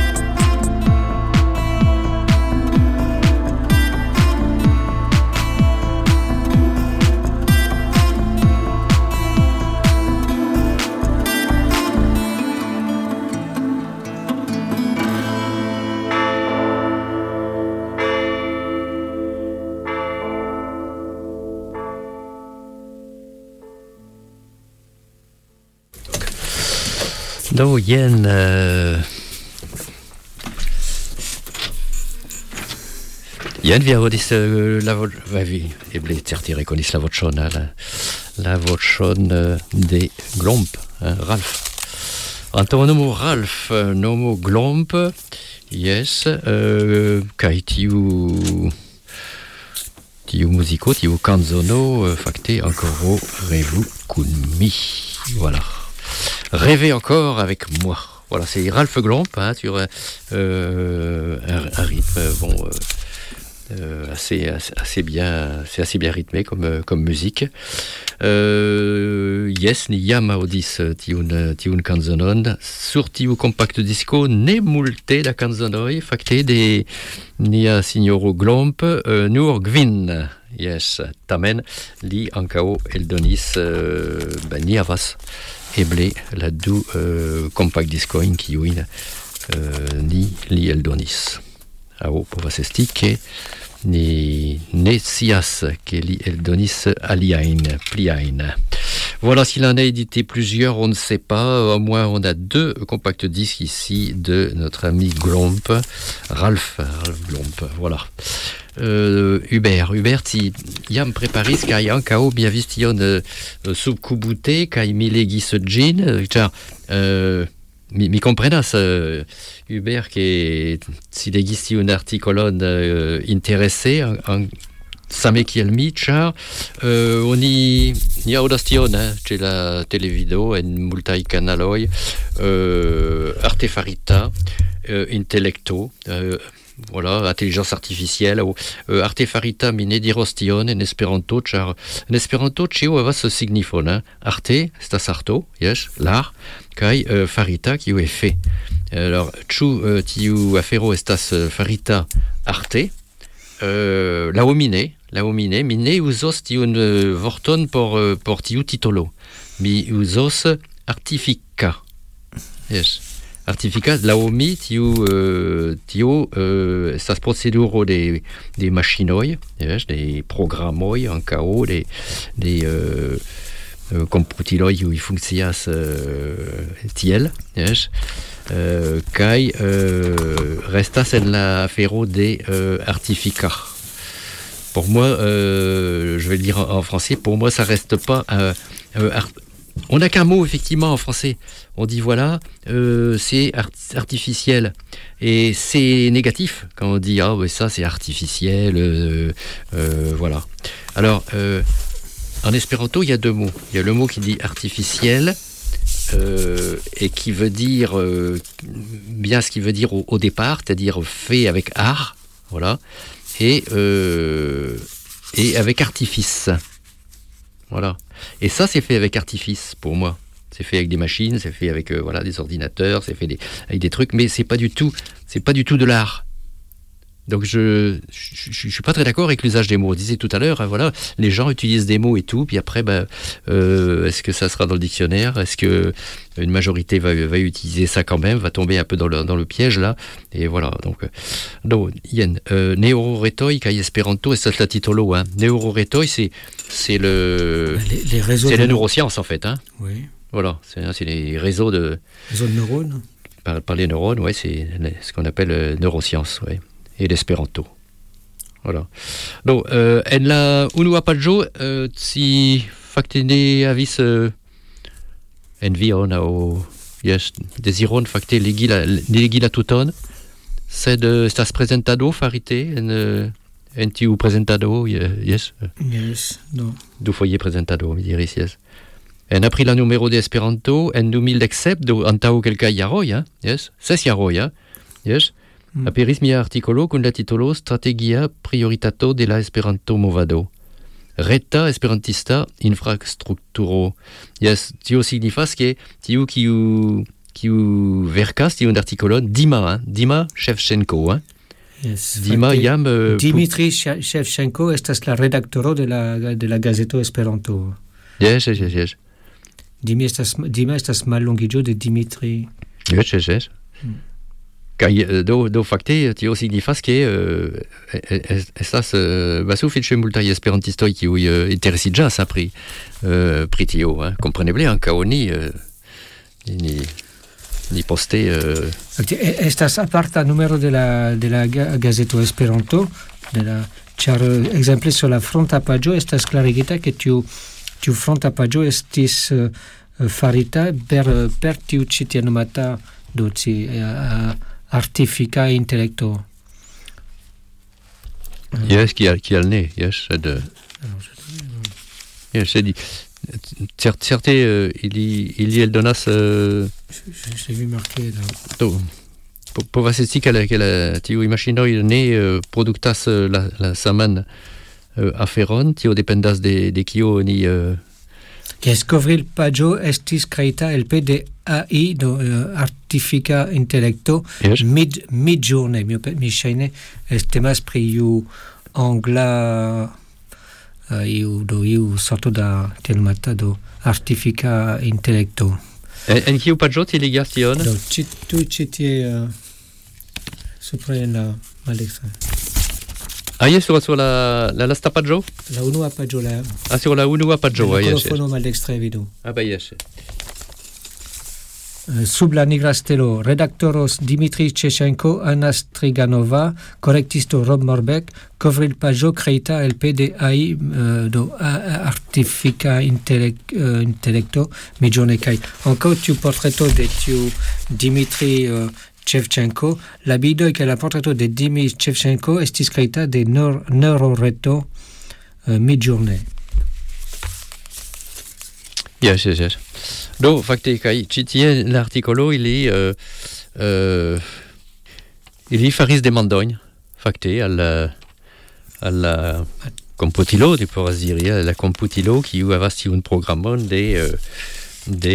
Do jen jen vi aŭdis la vi eble certe rekonis la voĉon la voĉon de Glomp, Ralph. Antaŭ nomo Ralph, nomo Glomp, jes, kaj tiu muziko, tiu kanzono, fakte ankoraŭ revu kun mi. Voilà. Rêvez encore avec moi. Voilà, c'est Ralph Glomp, hein, sur un rythme assez bien, c'est assez bien rythmé comme musique. Yes, ni jam aŭdis tiun kanzonon sur tiu kompakt disko ne multe da kanzonoj, fakte de nia sinjoro Glomp, nur kvin. Yes, tamen li ankaŭ eldonis, ni havas eble la du compact discoin kiujn ni li eldonis. Aŭ povas esti ke ni ne scias ke li eldonis aliajn, pliajn. Voilà, s'il en a édité plusieurs, on ne sait pas. Au moins, on a 2 compacts disques ici de notre ami Glomp, Ralph Glomp. Voilà. Hubert, ti jam preparis kaj ankaŭ mi havis tion subkubute kaj mi legis ĝin, ĉar mi komprenas, Hubert, ke ci legis tiun artikolon interese same kiel mi, ĉar ni aŭdas tion ĉe la televido en multaj kanaloj, artefarita, intelekto, voilà, intelligence artificielle, artefarita mi ne diros tion en Esperanto, ĉar en Esperanto ĉio havas signifon, arte estas arto, yes, l'art, kaj farita kiu est fait. Alors, ĉu tiu afero estas farita arte? La homine, mi ne uzos tiun vorton por tiu titolo. Mi uzos artifika. Yes. Artifika, la homi tiu estas proceduro de maŝinoj, yes, de programoj ankaŭ de komputiloj kiuj funkcias tiel, yes. Kaj restas en la afero de artifika. Pour moi, je vais le dire en français, pour moi ça reste pas on n'a qu'un mot effectivement en français. On dit voilà, c'est artificiel et c'est négatif quand on dit ah ouais ça c'est artificiel, voilà. Alors en espéranto il y a 2 mots. Il y a le mot qui dit artificiel et qui veut dire bien ce qu'il veut dire au départ, c'est-à-dire fait avec art, voilà, et avec artifice, voilà. Et ça, c'est fait avec artifice pour moi. C'est fait avec des machines, c'est fait avec voilà, des ordinateurs, c'est fait avec des trucs, mais c'est pas du tout de l'art. Donc je suis pas très d'accord avec l'usage des mots. On disait tout à l'heure, voilà, les gens utilisent des mots et tout, puis après, est-ce que ça sera dans le dictionnaire ? Est-ce que une majorité va utiliser ça quand même, va tomber un peu dans le piège là ? Et voilà. Donc yen neuroretoi kai Esperanto, et ça c'est la titolo. Hein. Neuroretoi, c'est les réseaux. C'est les neurosciences en fait. Hein. Oui. Voilà, c'est les réseaux de neurones. Par les neurones, ouais, c'est ce qu'on appelle neurosciences, ouais. Et l'espéranto. Voilà. Donc, en la unua paĝo si fakte ne havis envion aŭ deziron fakte legi la tuton, sed estas prezentado farite en tiu prezentado, yes, no. Dufoje prezentado, mi diris, yes. En aprila numero de Esperanto en 2017, do antaŭ kelkaj jaroj, yes, 6 jaroj, yes. Aperis mia artikolo kun la titolo Strategia prioritato de la Esperanto movado. Reta esperantista infrastrukturo. Yes, tio signifas ke tiu kiu verkas tiun artikolon Dima Shevchenko, Yes, Dima jam Dimitri Shevchenko estas la redaktoro de la gazeto Esperanto. Yes. Dima estas mallongiĝo de Dimitri. Yes. Kaj do fakte tio signifas ke estas sufiĉe multaj esperantistoj kiuj interesiĝas pri tio, kompreneble ankaŭ ni poste estas aparta numero de la gazeto Esperanto, ĉar ekzemple sur la fronta paĝo estas klarigita ke tiu fronta paĝo estis farita per tiu ĉi tia nomata artifica intellecto. Yes, qui a le nez, yes, c'est dit. Certe, il y donas. J'ai vu marqué là. Povas esti ke la tiuj maŝinoj ne produktas la saman aferon, tio dependas de kio ni. Yes, Kovril paĝo estis kreita helpe de AI, artifica intellecto, yes. mid-journée. Mi ŝajne temas pri iu angla iu sorto da telmata do artifica intellecto. En kiu paĝo ti legas tion? Do ĉi tie supre en la maldekstra. Yes, sur la lasta paĝo? La unua paĝo la. Sur la unua paĝo, yes. La mikrofono maldekstre vidu. Yes. Sub la nigra stelo, redaktoros Dimitri Shevchenko, Anna Striganova, korektisto Rob Morbek, kovril paĝo kreita helpe de AI, do artifica intellecto, midjournée kaj ankaŭ tiu portreto de tiu Dimitri Shevchenko, la bildoj kaj la portreto de Dimitri Shevchenko estis kreita de neuroreto midjournée. Yes. Do fakte kaj ĉi tie l'artikolo ili faris demandojn fakte al la komputilo, de povas diri, la komputilo kiu havas tiun programon de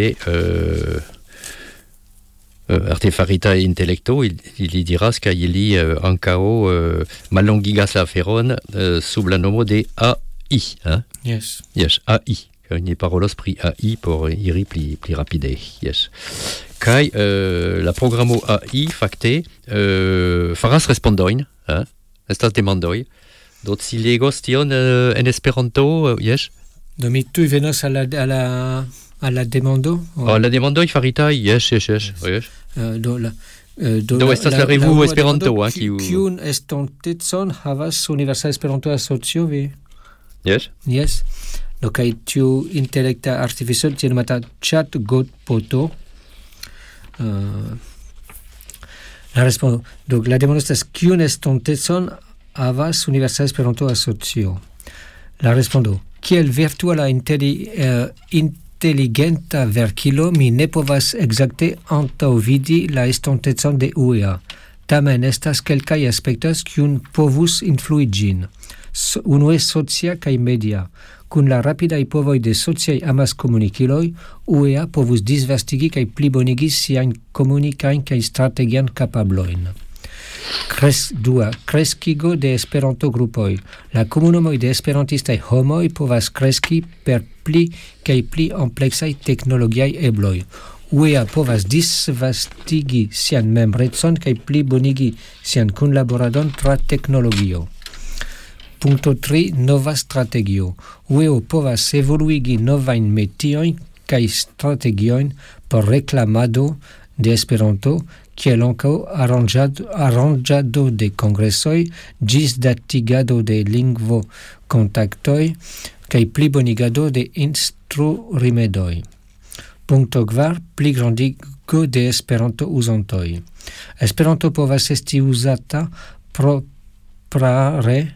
artefarita intellecto, ili diras kaj ili ankaŭ mallongigas la aferon sub la nomo de AI, Yes, AI. Ni parolos pri AI por iri pli rapide, yes. Kaj la programo AI fakte faras respondojn, estas demandoj. Do si legos tion en Esperanto, yes. Do mi tuj venos al la demando. La demandoj faritaj, yes. Do estas la revuo Esperanto, kiun estontecon havas Universala Esperanto Asocio, vi? Yes. Do kaj tiu intelekta artificio tiel nomata ChatGPT. La respondo. Do la demando estas kiun estontecon havas Universala Esperanto Asocio. La respondo. Kiel virtuala intelligenta verkilo mi ne povas exacte antaŭvidi la estontecon de UEA. Tamen estas kelkaj aspektoj kiuj povus influi ĝin. Unue socia kaj media. Kun la rapidaj povoj de sociaj amaskomunikiloj, UEA povus disvastigi kaj plibonigi siajn komunikajn kaj strategiajn kapablojn. Kreskigo de Esperanto-grupoj. La komunumoj de esperantistaj homoj povas kreski per pli kaj pli ampleksaj teknologiaj ebloj. UEA povas disvastigi sian membrecon kaj plibonigi sian kunlaboradon tra teknologio. Punto 3. Nova strategio. UEA povas evoluigi novajn metiojn kaj strategiojn por reklamado de Esperanto, kiel ankaŭ aranĝado de kongresoj, ĝisdatigado de lingvokontaktoj kaj plibonigado de instrurimedoj. Punkto 4. Pligrandigo de Esperanto-uzantoj. Esperanto povas esti uzata proprare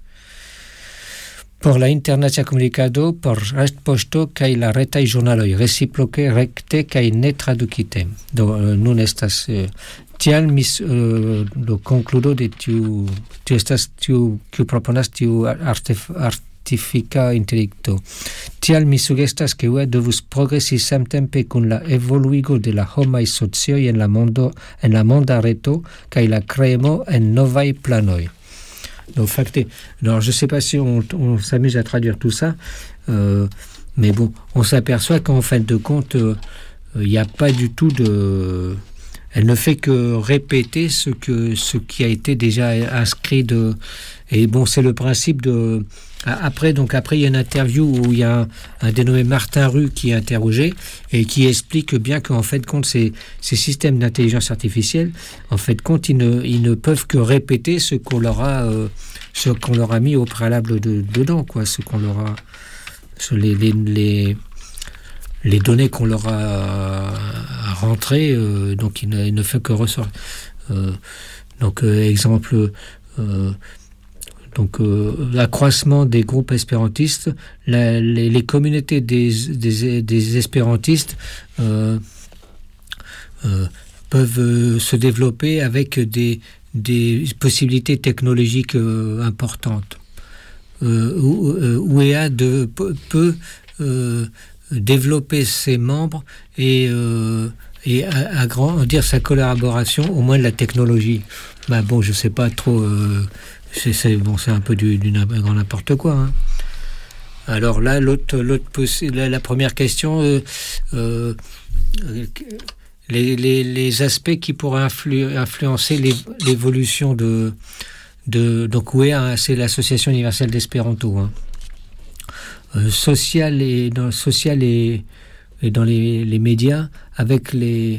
por la internacia comunicado, por retpoŝto kaj la retaj ĵurnaloj, reciproke, rekte kaj netradukite. Do nun estas tial do konkludo de tiu estas tiu kiu proponas tiu artifika intelekto. Tial mi sugestas ke UE devus progresi samtempe kun la evoluigo de la homaj socioj en la monda reto kaj la kreemo en novaj planoj. Donc, alors, je ne sais pas si on s'amuse à traduire tout ça, mais bon, on s'aperçoit qu'en fin de compte, il n'y a pas du tout de... Elle ne fait que répéter ce qui a été déjà inscrit Et bon, c'est le principe de... Après, il y a une interview où il y a un dénommé Martin Rue qui est interrogé et qui explique bien qu'en fait de compte, ces systèmes d'intelligence artificielle, en fait de compte, ils ne peuvent que répéter ce qu'on leur a mis au préalable dedans, quoi, ce qu'on leur a... Les données qu'on leur a rentrées, donc il ne fait que ressortir. Exemple... l'accroissement des groupes espérantistes, les communautés des espérantistes peuvent se développer avec des possibilités technologiques importantes. UEA peut développer ses membres et agrandir sa collaboration au moins de la technologie. Bon, je ne sais pas trop... C'est un peu du grand n'importe quoi. Hein. Alors là, la première question, les aspects qui pourraient influencer l'évolution de donc UEA, c'est l'Association universelle d'Espéranto. Hein. Social et dans les médias, avec les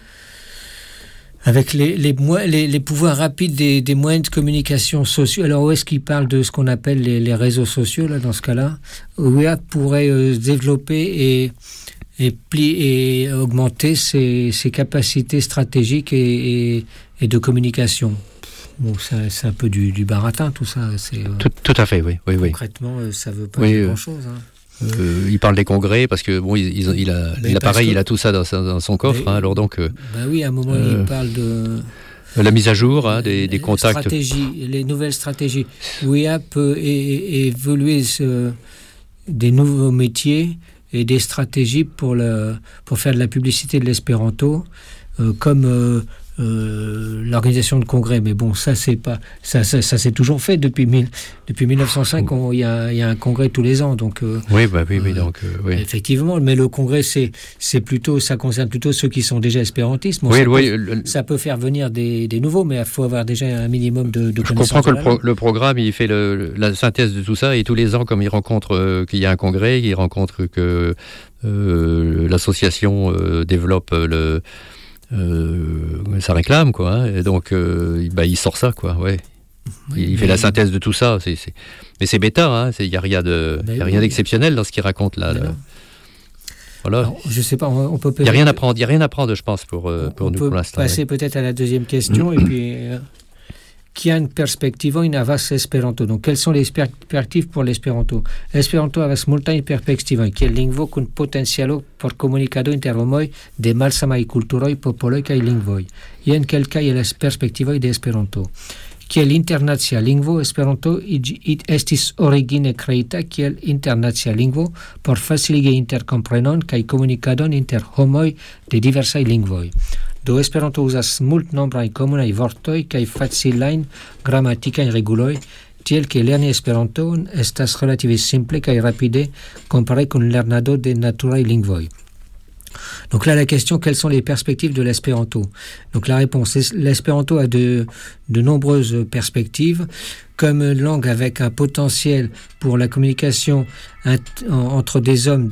pouvoirs rapides des moyens de communication sociaux. Alors, où est-ce qu'il parle de ce qu'on appelle les réseaux sociaux, là, dans ce cas-là? UEA pourrait développer et augmenter ses capacités stratégiques et de communication. Bon, c'est un peu du baratin, tout ça. Tout à fait, oui. Concrètement, ça ne veut pas dire grand-chose, hein. Il parle des congrès parce que bon, il a tout ça dans son coffre. Hein, alors donc. Oui, à un moment il parle de la mise à jour des contacts. Les nouvelles stratégies. UEA peut évoluer des nouveaux métiers et des stratégies pour faire de la publicité de l'espéranto, comme l'organisation de congrès. Mais bon, ça c'est pas ça s'est toujours fait depuis 1905. Il y a un congrès tous les ans, donc oui. Effectivement, mais le congrès c'est plutôt, ça concerne plutôt ceux qui sont déjà espérantistes. Bon, ça peut faire venir des nouveaux, mais il faut avoir déjà un minimum de connaissances. Je comprends que le programme il fait la synthèse de tout ça, et tous les ans, comme il rencontre qu'il y a un congrès, il rencontre que l'association développe ça réclame, quoi, hein, et donc il sort ça, quoi, ouais. Il fait la synthèse de tout ça, mais c'est bêta, hein, il n'y a rien d'exceptionnel dans ce qu'il raconte là. Voilà. Alors, je sais pas, on peut. Il n'y a rien à prendre, je pense, pour nous pour l'instant. Passer peut-être à la deuxième question et puis Kian perspektivojn havas Esperanto. Donc, quelles sont les perspectives pour l'Esperanto? Esperanto havas multajn perspektivojn, kiel lingvo kun potencialo por komunikado inter homoj de malsamaj kulturoj, popoloj kaj lingvoj. Jen kelkaj el las perspektivoj de Esperanto. Kiel internacia lingvo, Esperanto estis origine kreita kiel internacia lingvo por faciligi interkomprenon kaj komunikadon inter homoj de diversaj lingvoj. Do Esperanto uzas multnombraj komunaj vortoj kaj facilajn gramatikajn reguloj, tiel ke lerni Esperanton estas relative simple kaj rapide kompare kun lernado de naturaj lingvoj. Donc là, la question, quelles sont les perspectives de l'espéranto? Donc la réponse, l'espéranto a de nombreuses perspectives, comme langue avec un potentiel pour la communication entre des hommes,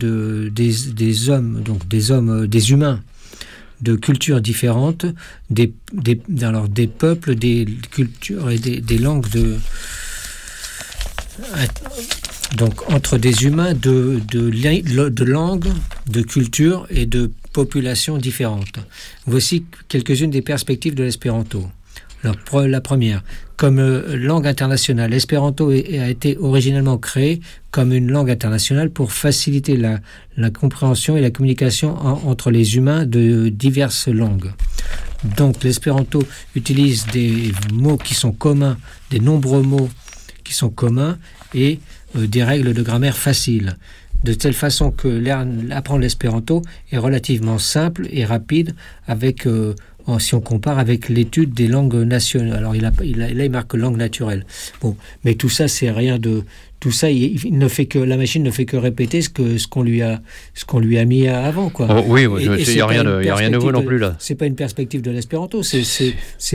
des humains de cultures différentes, des peuples, des cultures et des langues donc entre des humains de langues, de cultures et de populations différentes. Voici quelques-unes des perspectives de l'espéranto. La première, comme langue internationale, l'espéranto a été originellement créé comme une langue internationale pour faciliter la compréhension et la communication entre les humains de diverses langues. Donc l'espéranto utilise des mots qui sont communs, des nombreux mots qui sont communs et des règles de grammaire faciles, de telle façon que apprendre l'espéranto est relativement simple et rapide si on compare avec l'étude des langues nationales. Alors il marque langue naturelle. Bon, mais tout ça c'est rien de tout ça. La machine ne fait que répéter ce qu'on lui a mis avant, quoi. Oh, oui, il y a rien de nouveau non plus là. C'est pas une perspective de l'espéranto, c'est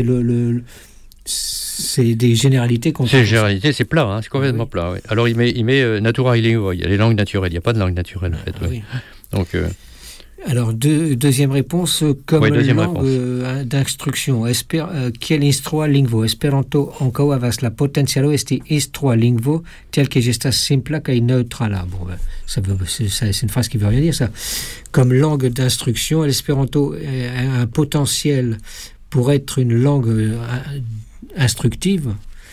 des généralités. C'est des généralités, c'est plat, hein, c'est complètement plat. Oui. Alors il met naturally lingvo, il y a les langues naturelles, il n'y a pas de langue naturelle en fait. Oui. Donc. Alors deuxième réponse, comme langue d'instruction, kiel instrua lingvo, Esperanto ankaŭ havas la potencialo esti instrua lingvo tel ke ĝi estas simpla kaj neutrala. Bon, c'est une phrase qui veut rien dire ça. Comme langue d'instruction, l'Esperanto a un potentiel pour être une langue instructive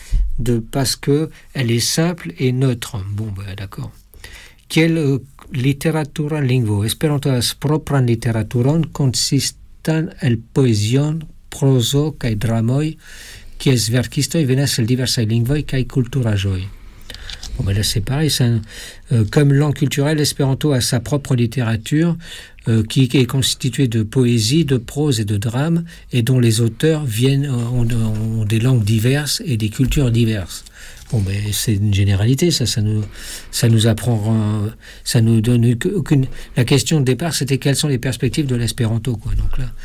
parce que elle est simple et neutre. Bon, d'accord. Kiel literatura lingvo, Esperanto havas propran literaturon konsistan el poezion, prozo kaj dramoj, kies verkistoj venas el diversaj lingvoj kaj kulturaĵoj. Bon, là c'est pareil, comme langue culturelle, l'Espéranto a sa propre littérature qui est constituée de poésie, de prose et de drame, et dont les auteurs ont des langues diverses et des cultures diverses. Bon, mais c'est une généralité, ça nous apprend, ça nous donne aucune. La question de départ, c'était quelles sont les perspectives de l'espéranto, quoi. Donc là,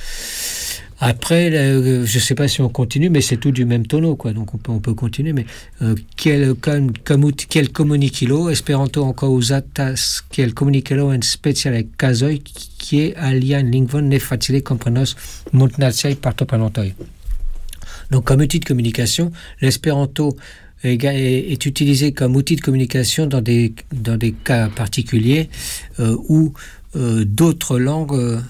après, je sais pas si on continue, mais c'est tout du même tonneau, quoi. Donc on peut continuer, mais quel komunikilo Esperanto ankaŭ uzatas kiel komunikilo en specialaj kazoj, kie alian lingvon ne facile komprenos multnaciaj partoprenantoj. Donc comme outil de communication, l'espéranto est utilisé comme outil de communication dans des cas particuliers où d'autres langues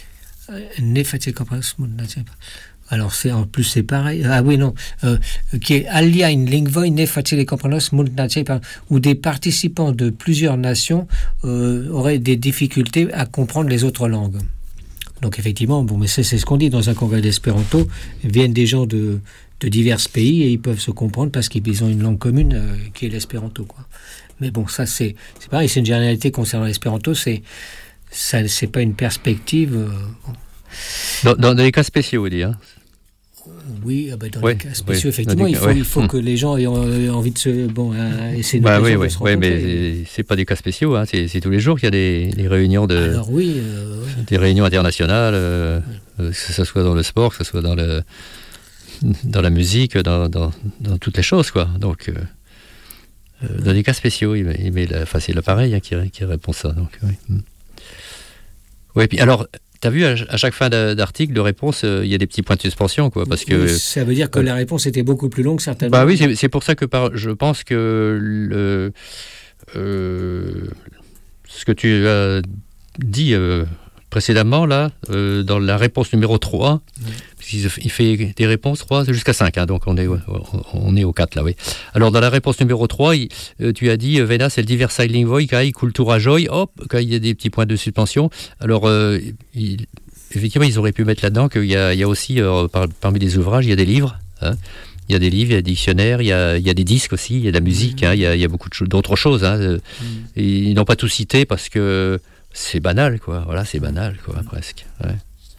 n'est facile compréhension. Alors c'est pareil. Ah oui, non. Qui est alia in lingvoj ne facile compréhension multnaciaj, où des participants de plusieurs nations auraient des difficultés à comprendre les autres langues. Donc effectivement, bon, mais c'est ce qu'on dit dans un congrès d'espéranto. Viennent des gens de divers pays et ils peuvent se comprendre parce qu'ils ont une langue commune qui est l'espéranto, quoi. Mais bon, ça c'est pareil, c'est une généralité concernant l'espéranto, c'est pas une perspective. Dans des cas spéciaux, vous dites, hein. Oui, dans les cas spéciaux, effectivement, il faut que les gens aient envie de essayer de se rencontrer. Mais c'est pas des cas spéciaux, hein. C'est tous les jours qu'il y a des réunions Alors oui, des réunions internationales, que ce soit dans le sport, que ce soit dans la musique, dans toutes les choses, quoi. Donc dans des cas spéciaux, c'est l'appareil, hein, qui répond ça. Donc oui. Oui, puis alors. T'as vu, à chaque fin d'article, de réponse, il y a des petits points de suspension, quoi, parce que... Oui, ça veut dire que la réponse était beaucoup plus longue, certainement. Bah oui, c'est pour ça que je pense que ce que tu as dit précédemment, là, dans la réponse numéro 3, il fait des réponses 3 jusqu'à 5, hein, donc on est au 4 là, oui. Alors dans la réponse numéro 3, tu as dit Venas el diversai lingvoi kai cultura joi, hop, quand il y a des petits points de suspension. Alors effectivement, ils auraient pu mettre là-dedans qu'il y a aussi, parmi les ouvrages, il y a des livres, hein. Il y a des livres, il y a des dictionnaires, il y a des disques aussi, il y a de la musique, hein, il y a beaucoup d'autres choses. Hein, et ils n'ont pas tout cité parce que c'est banal, quoi. Voilà, c'est banal, quoi, presque. Ouais.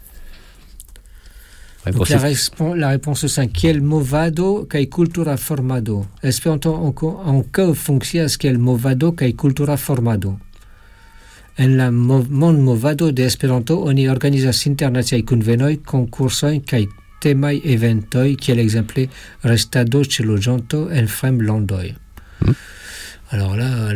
Donc la réponse 5. Quel movado kai cultura formado? Esperanto ankaŭ funkcias kiel movado kai cultura formado. En la mondmovado de Esperanto oni organizas internaciaj kunvenoj, konkursoj kaj temaj eventoj, kiel ekzemple restado ĉe loĝanto en fremdlandoj. Alors là,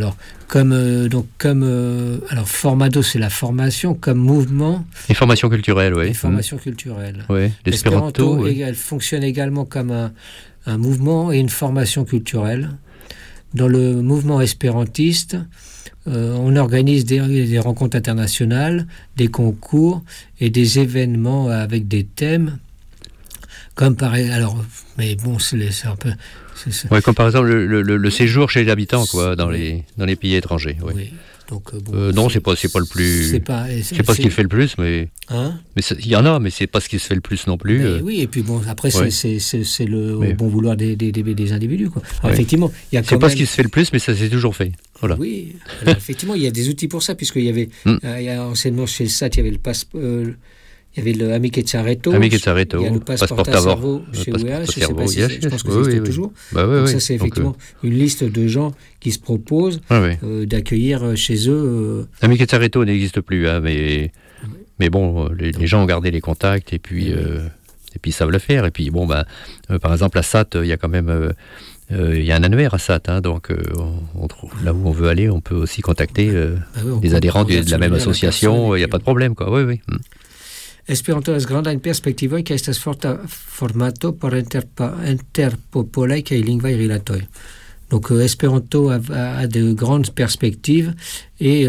alors formado, c'est la formation comme mouvement. Et formation culturelle, oui. Formation culturelle. Oui, l'espéranto, elle fonctionne également comme un mouvement et une formation culturelle. Dans le mouvement espérantiste, on organise des rencontres internationales, des concours et des événements avec des thèmes. Comme mais bon, c'est un peu... Ouais, comme par exemple le séjour chez les habitants, quoi, dans les pays étrangers. Ouais. Oui. Donc, non, c'est pas le plus. C'est pas ce qui fait le plus, mais. Hein? Mais il y en a, mais c'est pas ce qui se fait le plus non plus. Oui, et puis bon, après c'est le bon vouloir des individus, quoi. Alors, effectivement, il y a. C'est pas ce qui se fait le plus, mais ça s'est toujours fait. Voilà. Oui. Alors, effectivement, il y a des outils pour ça, puisqu'il y avait anciennement chez le SAT, il y avait le passeport. Il y avait le Amichezzaretto, il y a le passeport à cerveau chez OEH, je pense que ça existe toujours. Donc ça, c'est effectivement une liste de gens qui se proposent d'accueillir chez eux. Amichezzaretto n'existe plus, hein, mais bon, les gens ont gardé les contacts et puis ils savent le faire. Et puis bon, par exemple, à SAT, il y a quand même... il y a un annuaire à SAT, hein, donc là où on veut aller, on peut aussi contacter les adhérents de la même association, il n'y a pas de problème, quoi. Oui. Esperanto es grandajn perspektivojn kaj estas forta formato por interpopolaj kaj lingvaj rilatoj. Donc Esperanto a de grandes perspectives et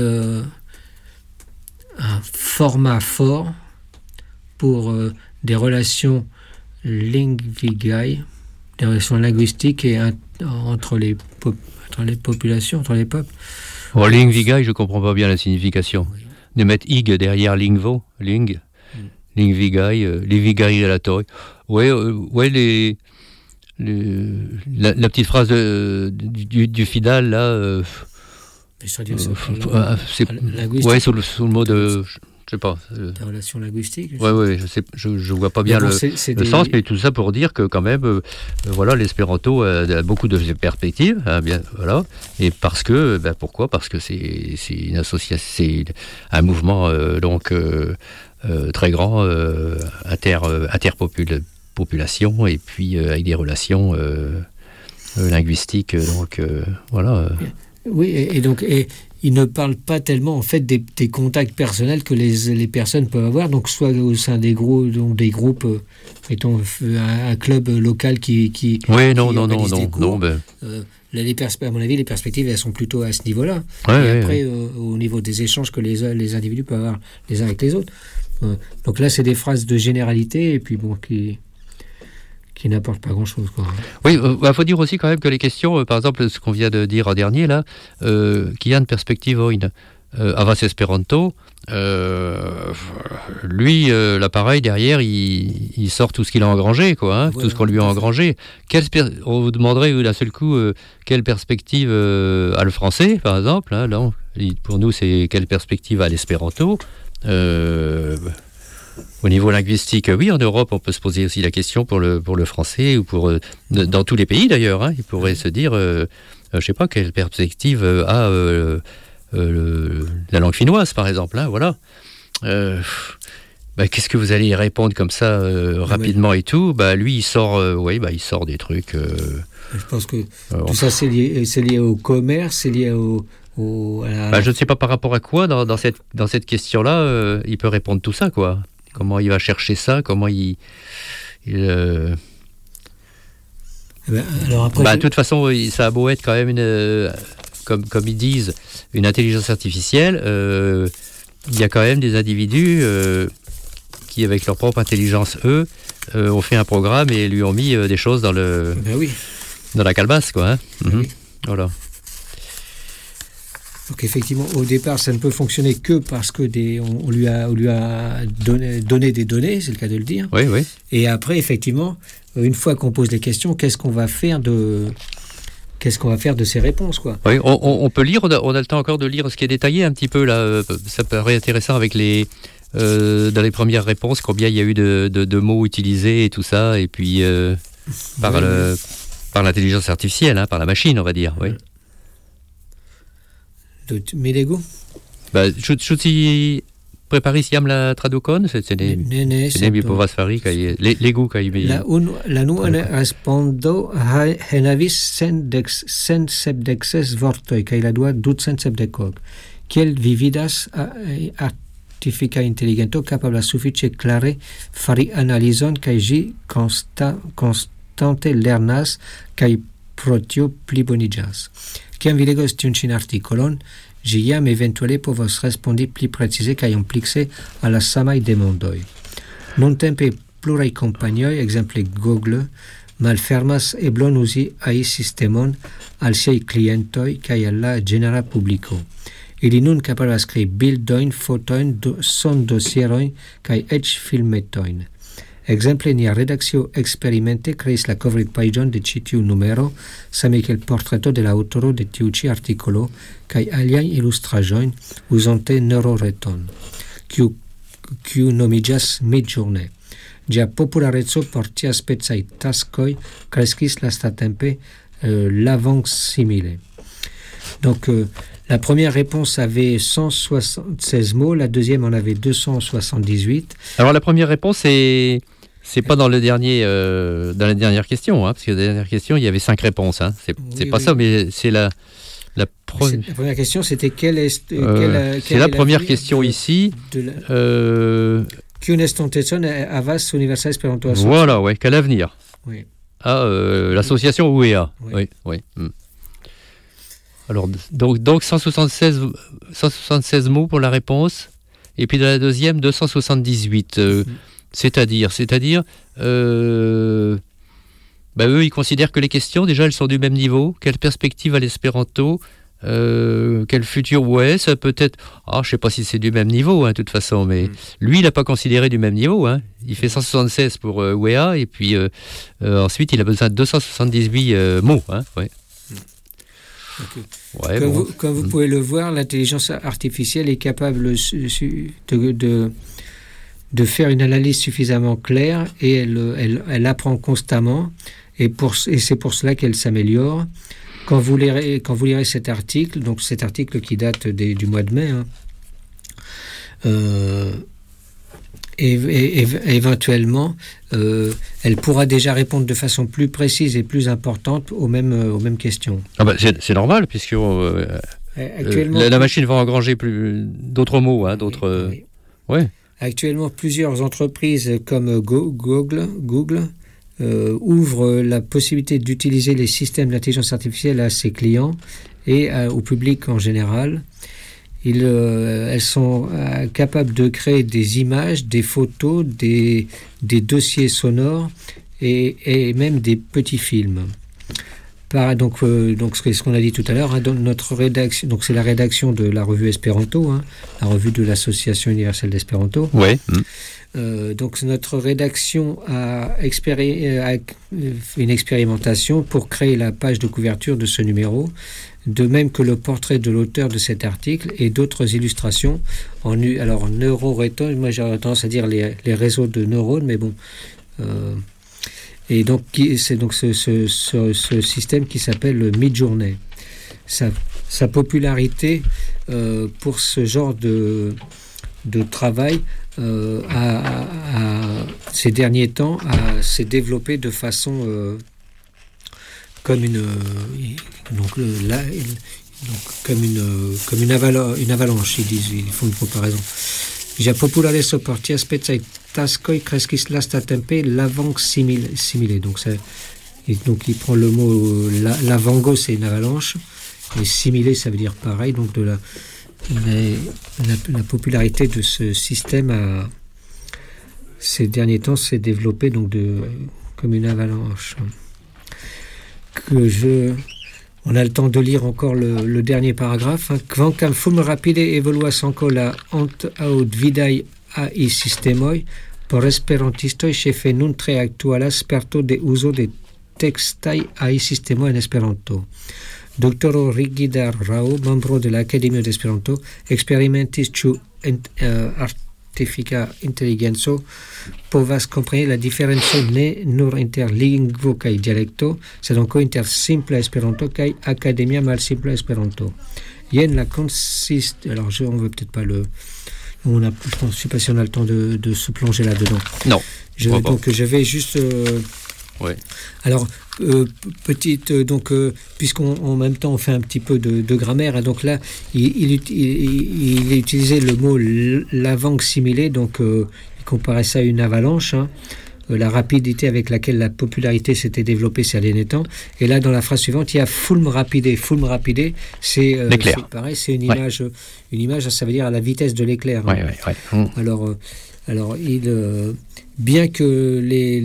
un format fort pour des relations lingvigae, des relations linguistiques et entre les populations, entre les peuples. Lingvigae, je ne comprends pas bien la signification. Oui. De mettre ig derrière lingvo, ling. Lingvigae, Lingvigae relatori. Ouais, la petite phrase du Fidal, là. Ouais, sous le mot de. Je sais pas. Des relations linguistiques. Ouais, je vois pas bien le sens, mais tout ça pour dire que quand même, voilà, l'espéranto a beaucoup de perspectives, hein, bien, voilà. Et parce que, pourquoi ? Parce que c'est une association, c'est un mouvement donc très grand, interpopulation, et puis avec des relations linguistiques, donc voilà. Oui, et donc il ne parle pas tellement en fait des contacts personnels que les personnes peuvent avoir, donc soit au sein des groupes, mettons un club local qui organise des cours. À mon avis, les perspectives elles sont plutôt à ce niveau-là. Après, au niveau des échanges que les individus peuvent avoir les uns avec les autres. Donc là, c'est des phrases de généralité et puis bon qui n'apportent pas grand-chose, quoi. Oui, faut dire aussi quand même que les questions, par exemple, ce qu'on vient de dire en dernier, là, Kian Perspektivoin Avas Esperanto, lui, l'appareil derrière, il sort tout ce qu'il a engrangé, quoi, hein, tout ce qu'on lui a engrangé. On vous demanderait d'un seul coup quelle perspective a le français, par exemple, hein, non, pour nous, c'est quelle perspective a l'espéranto. Au niveau linguistique, oui, en Europe, on peut se poser aussi la question pour le français ou dans tous les pays d'ailleurs. Hein, il pourrait se dire, je sais pas, quelle perspective a la langue finnoise, par exemple. Hein, voilà. Qu'est-ce que vous allez répondre comme ça rapidement et tout ? Lui, il sort des trucs. Je pense que tout ça, c'est lié au commerce, c'est lié je ne sais pas par rapport à quoi dans cette question-là, il peut répondre tout ça, quoi. Comment il va chercher ça ? Comment il alors après, de toute façon, ça a beau être quand même comme ils disent, une intelligence artificielle. il y a quand même des individus qui, avec leur propre intelligence, ont fait un programme et lui ont mis des choses dans la calebasse, quoi. Hein. Oui. Voilà. Donc effectivement, au départ, ça ne peut fonctionner que parce que on lui a donné des données, c'est le cas de le dire. Oui. Et après, effectivement, une fois qu'on pose les questions, qu'est-ce qu'on va faire de ces réponses, quoi. Oui, on peut lire, on a le temps encore de lire ce qui est détaillé un petit peu, là. Ça paraît intéressant avec dans les premières réponses, combien il y a eu de mots utilisés et tout ça, et puis par l'intelligence artificielle, hein, par la machine, on va dire, oui. Milego? Chuti preparis jam la tradukon, c'est mi povas fari kaj legu kaj mi. La unuan respondo havis 176 vortoj kaj la dua 270. Kiel vi vidas artifika inteligento kapablas sufiĉe klare fari analizon kaj ĝi konstante lernas kaj pro tio pliboniĝas. Kiam vi legos tiun ĉin artikolon, ĝi jam eventuale povos respondi pli precize kaj amplekse al la samaj demandoj. Nuntempe pluraj kompanioj, ekzemple Google, malfermas eblon uzi AI-sistemon al siaj klientoj kaj al la ĝenerala publiko. Ili nun kapablas krei bildojn, fotojn, sondosierojn kaj eĉ filmetojn. Exemple, nia redakcio eksperimente kreis la coverpaĝon de ĉi tiu numero, same kiel portreto de la aŭtoro de tiu ĉi artikolo kaj aliajn ilustraĵojn uzante neŭroreton, kiu nomiĝas Midjourney. Ĝia populareco por tiaspecaj taskoj kreskis lastatempe lavansimile. Donc, la première réponse avait 176 mots, la deuxième en avait 278. Alors la première réponse c'est pas dans la dernière question, hein, parce que dans la dernière question il y avait 5 réponses. Hein. C'est pas ça, mais c'est la première. La première question, c'était c'est la première question ici. Qu'une estonteson avas Universal Esperanto Association. Voilà, ouais, quel avenir. Oui. L'association UEA. Oui. Alors, donc 176 mots pour la réponse, et puis dans la deuxième, 278. C'est-à-dire eux, ils considèrent que les questions, déjà, elles sont du même niveau. Quelle perspective à l'espéranto, quel futur ça peut être... je sais pas si c'est du même niveau, hein, de toute façon, mais lui, il n'a pas considéré du même niveau. Hein. Il fait 176 pour UEA, et puis ensuite, il a besoin de 278 mots. Hein, ouais. Okay. Comme vous pouvez le voir, l'intelligence artificielle est capable de faire une analyse suffisamment claire, et elle apprend constamment, et c'est pour cela qu'elle s'améliore. Quand vous lirez cet article, donc cet article qui date du mois de mai, éventuellement, elle pourra déjà répondre de façon plus précise et plus importante aux mêmes questions. C'est normal, puisque la machine va engranger d'autres mots, hein, d'autres... Oui. Ouais. Actuellement, plusieurs entreprises comme Google ouvrent la possibilité d'utiliser les systèmes d'intelligence artificielle à ses clients et au public en général. Elles sont capables de créer des images, des photos, des dossiers sonores et même des petits films. Donc ce qu'on a dit tout à l'heure, hein, notre rédaction, donc c'est la rédaction de la revue Espéranto, hein, la revue de l'Association universelle d'Espéranto. Ouais. Donc notre rédaction a une expérimentation pour créer la page de couverture de ce numéro, de même que le portrait de l'auteur de cet article et d'autres illustrations alors neuroreton, moi j'aurais tendance à dire les réseaux de neurones, mais bon. Et donc c'est donc ce système qui s'appelle le Midjourney. Sa popularité pour ce genre de travail ces derniers temps s'est développée de façon comme une avalanche, ils font une comparaison. Ĝia populareco por tiaspecaj taskoj kreskis lastatempe lavansimile. Donc il prend le mot lavango, c'est une avalanche, et simile, ça veut dire pareil, donc la popularité de ce système ces derniers temps s'est développée donc comme une avalanche. On a le temps de lire encore le dernier paragraphe. Kvankam fulm rapide evoluas ankaŭ la antaŭvidaj AI-sistemoj por esperantistoj ĉefe nun tre aktuala sperto de uzo de tekstaj AI-sistemoj en Esperanto. Doktoro Rigida Rao, membro de la Akademio de Esperanto, eksperimentis ĉu artifika inteligenco povas kompreni la diferenco ne nur inter lingvo kaj dialekto, sed ankaŭ inter simpla Esperanto kaj akademia malsimpla Esperanto. Jen la consiste. Alors, on ne veut peut-être pas le. Je ne sais pas si on a le temps de se plonger là-dedans. Non. Donc, je vais juste. Ouais. Alors, puisqu'en même temps on fait un petit peu de grammaire, hein, donc là, il a utilisé le mot lavang similé, donc il comparait ça à une avalanche. Hein. La rapidité avec laquelle la popularité s'était développée ces derniers temps. Et là, dans la phrase suivante, il y a fulm rapide. Fulm rapide, c'est pareil, c'est une image. Une image, ça veut dire à la vitesse de l'éclair. Hein. Ouais. Alors, bien que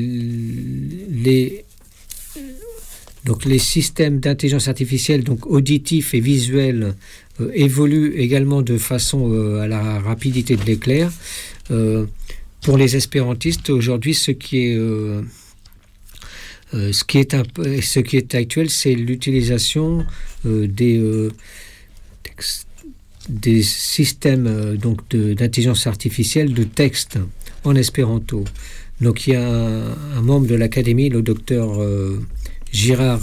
les systèmes d'intelligence artificielle, donc auditifs et visuels, évoluent également de façon à la rapidité de l'éclair. Pour les espérantistes, aujourd'hui, ce qui est actuel, c'est l'utilisation des systèmes d'intelligence artificielle de texte en espéranto. Donc, il y a un membre de l'académie, le docteur Girida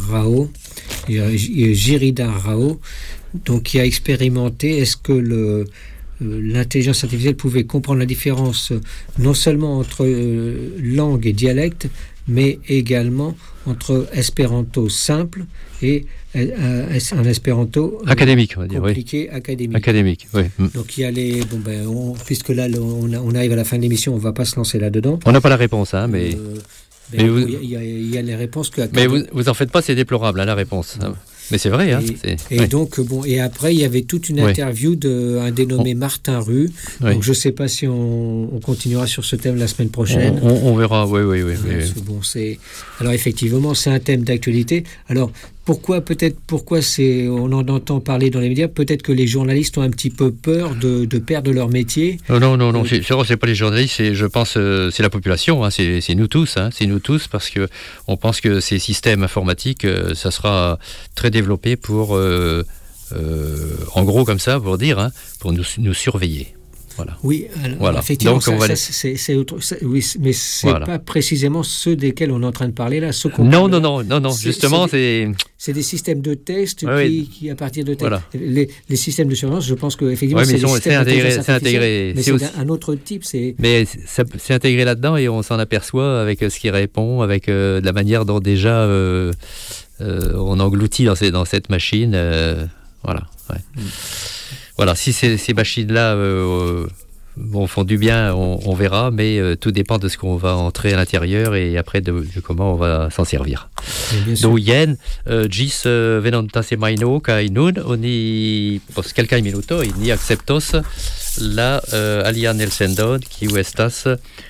Rao, donc qui a expérimenté. Est-ce que l'intelligence artificielle pouvait comprendre la différence non seulement entre langue et dialecte, mais également entre espéranto simple et un espéranto académique, on va dire, compliqué, oui. Académique, oui. Donc il y a puisque là on arrive à la fin de l'émission, on ne va pas se lancer là-dedans. On n'a pas la réponse, hein, mais il y a les réponses que. Mais vous en faites pas, c'est déplorable, hein, la réponse. Hein. Mais c'est vrai, hein. Donc et après il y avait toute une interview d'un dénommé Martin Rue. Donc je sais pas si on continuera sur ce thème la semaine prochaine. On verra, oui. Alors effectivement, c'est un thème d'actualité. Alors pourquoi on en entend parler dans les médias? Peut-être que les journalistes ont un petit peu peur de perdre leur métier. Non, c'est pas les journalistes, je pense c'est la population, hein, c'est nous tous, hein, parce que on pense que ces systèmes informatiques, ça sera très développé pour, en gros comme ça, pour dire, hein, pour nous surveiller. Voilà. Oui, alors, effectivement, donc, c'est autre, oui, mais c'est pas précisément ceux desquels on est en train de parler là. Non, justement, c'est des systèmes de texte qui à partir de texte. Les systèmes de surveillance, je pense qu'effectivement, c'est intégré. Mais c'est un autre type. Mais c'est intégré là-dedans et on s'en aperçoit avec ce qui répond, avec la manière dont déjà on engloutit dans cette machine. Voilà. Ouais. Voilà, si ces machines-là font du bien, on verra, mais tout dépend de ce qu'on va entrer à l'intérieur et après de comment on va s'en servir. Donc, jen, gis venonta semaino kaj nun oni post kelkaj minutoj ni akceptos la alian elsendon, kiu estas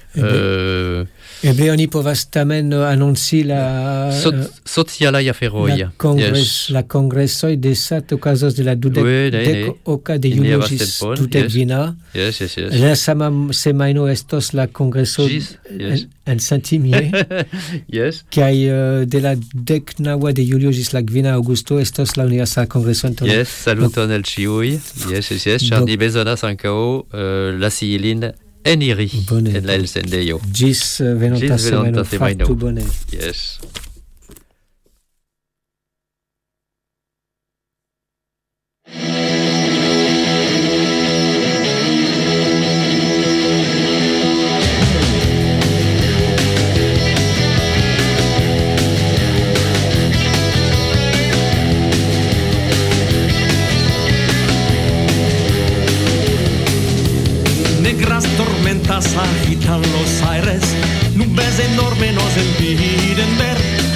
Eble oni povas tamen anonci la socialaj aferoj. La kongresoj de sat okazos de la dek oka de julio ĝis dudekvina. La sama semajno estos la kongreso en Saint-Imier. Kaj de la 19 de julio ĝis la 9 aŭgusto estos la universala kongreso. Saluton al ĉiuj. Ĉar ni bezonas ankaŭ lasi ilin eniri en la elsendejo. Ĝis venonta semajno. Fartu bone. Yes. Tormentas agitan los aires, nubes enormes nos impiden ver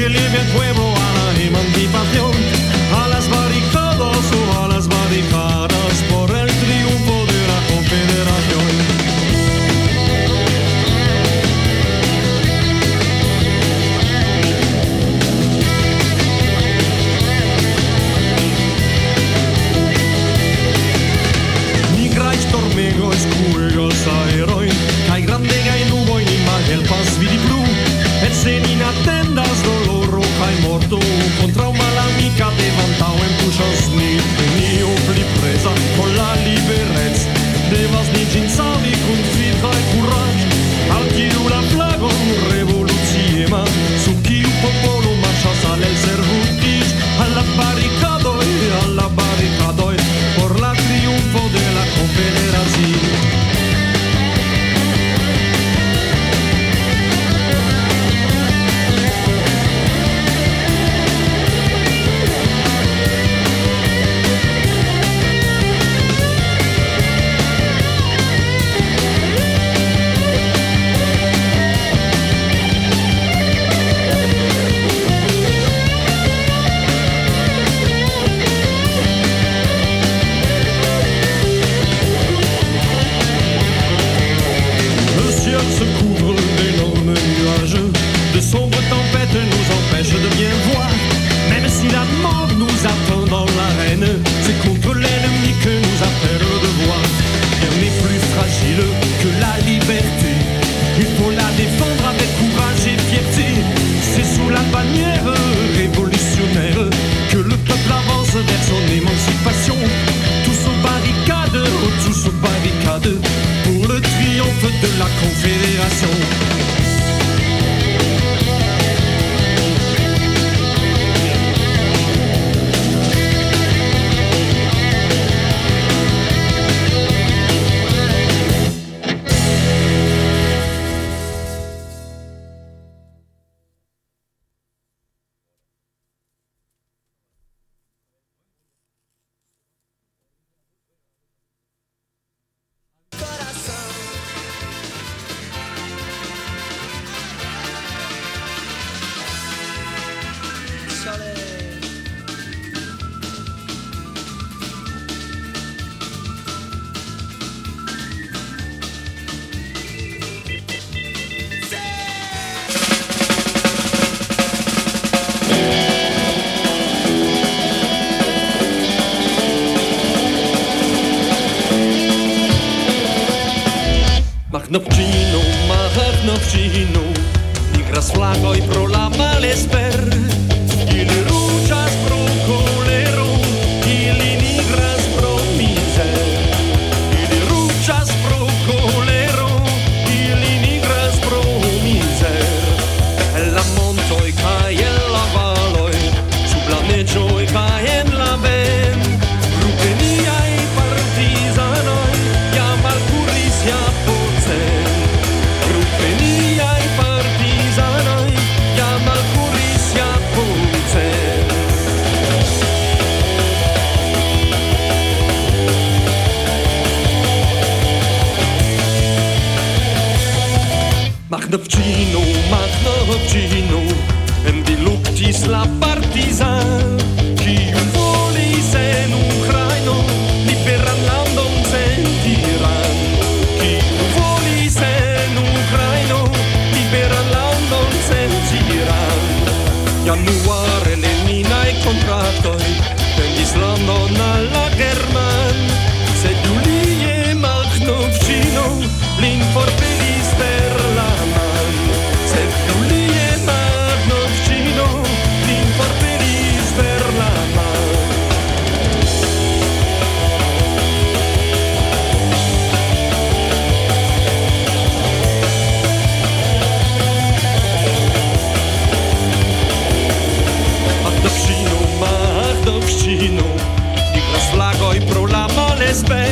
eleve al pueblo a la emancipación, a las barricadas o a las barricadas por el triunfo de la Confederación. Tormego escuegas aeroi, cai grande gai nuvoi in magel pas vidi blu, et se in attendas doloro cai morto, contra una l'amica devantau en pușas ni pli presa, con la liberez, devas ni ginsavi con fidra e curaj, al chiu la flagon revoluziema, su chiu popolo marchas al el servutis, alla barricadoi, por la triunfo de la Confederación. Se couvre d'énormes nuages, de sombres tempêtes nous empêchent de bien voir. Même si la mort nous attend dans l'arène, c'est contre l'ennemi que nous appelle le devoir. Rien n'est plus fragile que la liberté, il faut la défendre avec courage et fierté. C'est sous la bannière révolutionnaire que le peuple avance vers son émancipation. Tous aux barricades, pour le triomphe de la Confédération. Marnowcino, nigras flagoi pro la malesper, ili ruĝas pro kolero, ili nigras pro mizer. Ili ruĝas pro kolero, ili nigras pro mizer. En la montoj kaj en la valoj, sub la neĝoj kaj en la ben, grupe niaj partizanoj jam alkuris ja porcen. Niaj partizanoj jam alkuris ja porcen. Marnowcino, en diluktis la partizan, kiu volis en Ukraino liberan landon sentiran. Kiu volis en Ukraino liberan landon sentiran. Januare leninaj kontratoj vendis landon al la german, sed julie Marnowcino lin forpelis per la man. Sed julie Marnowcino lin forpelis per la man. Marnowcino, nigras flagoj pro la malesper.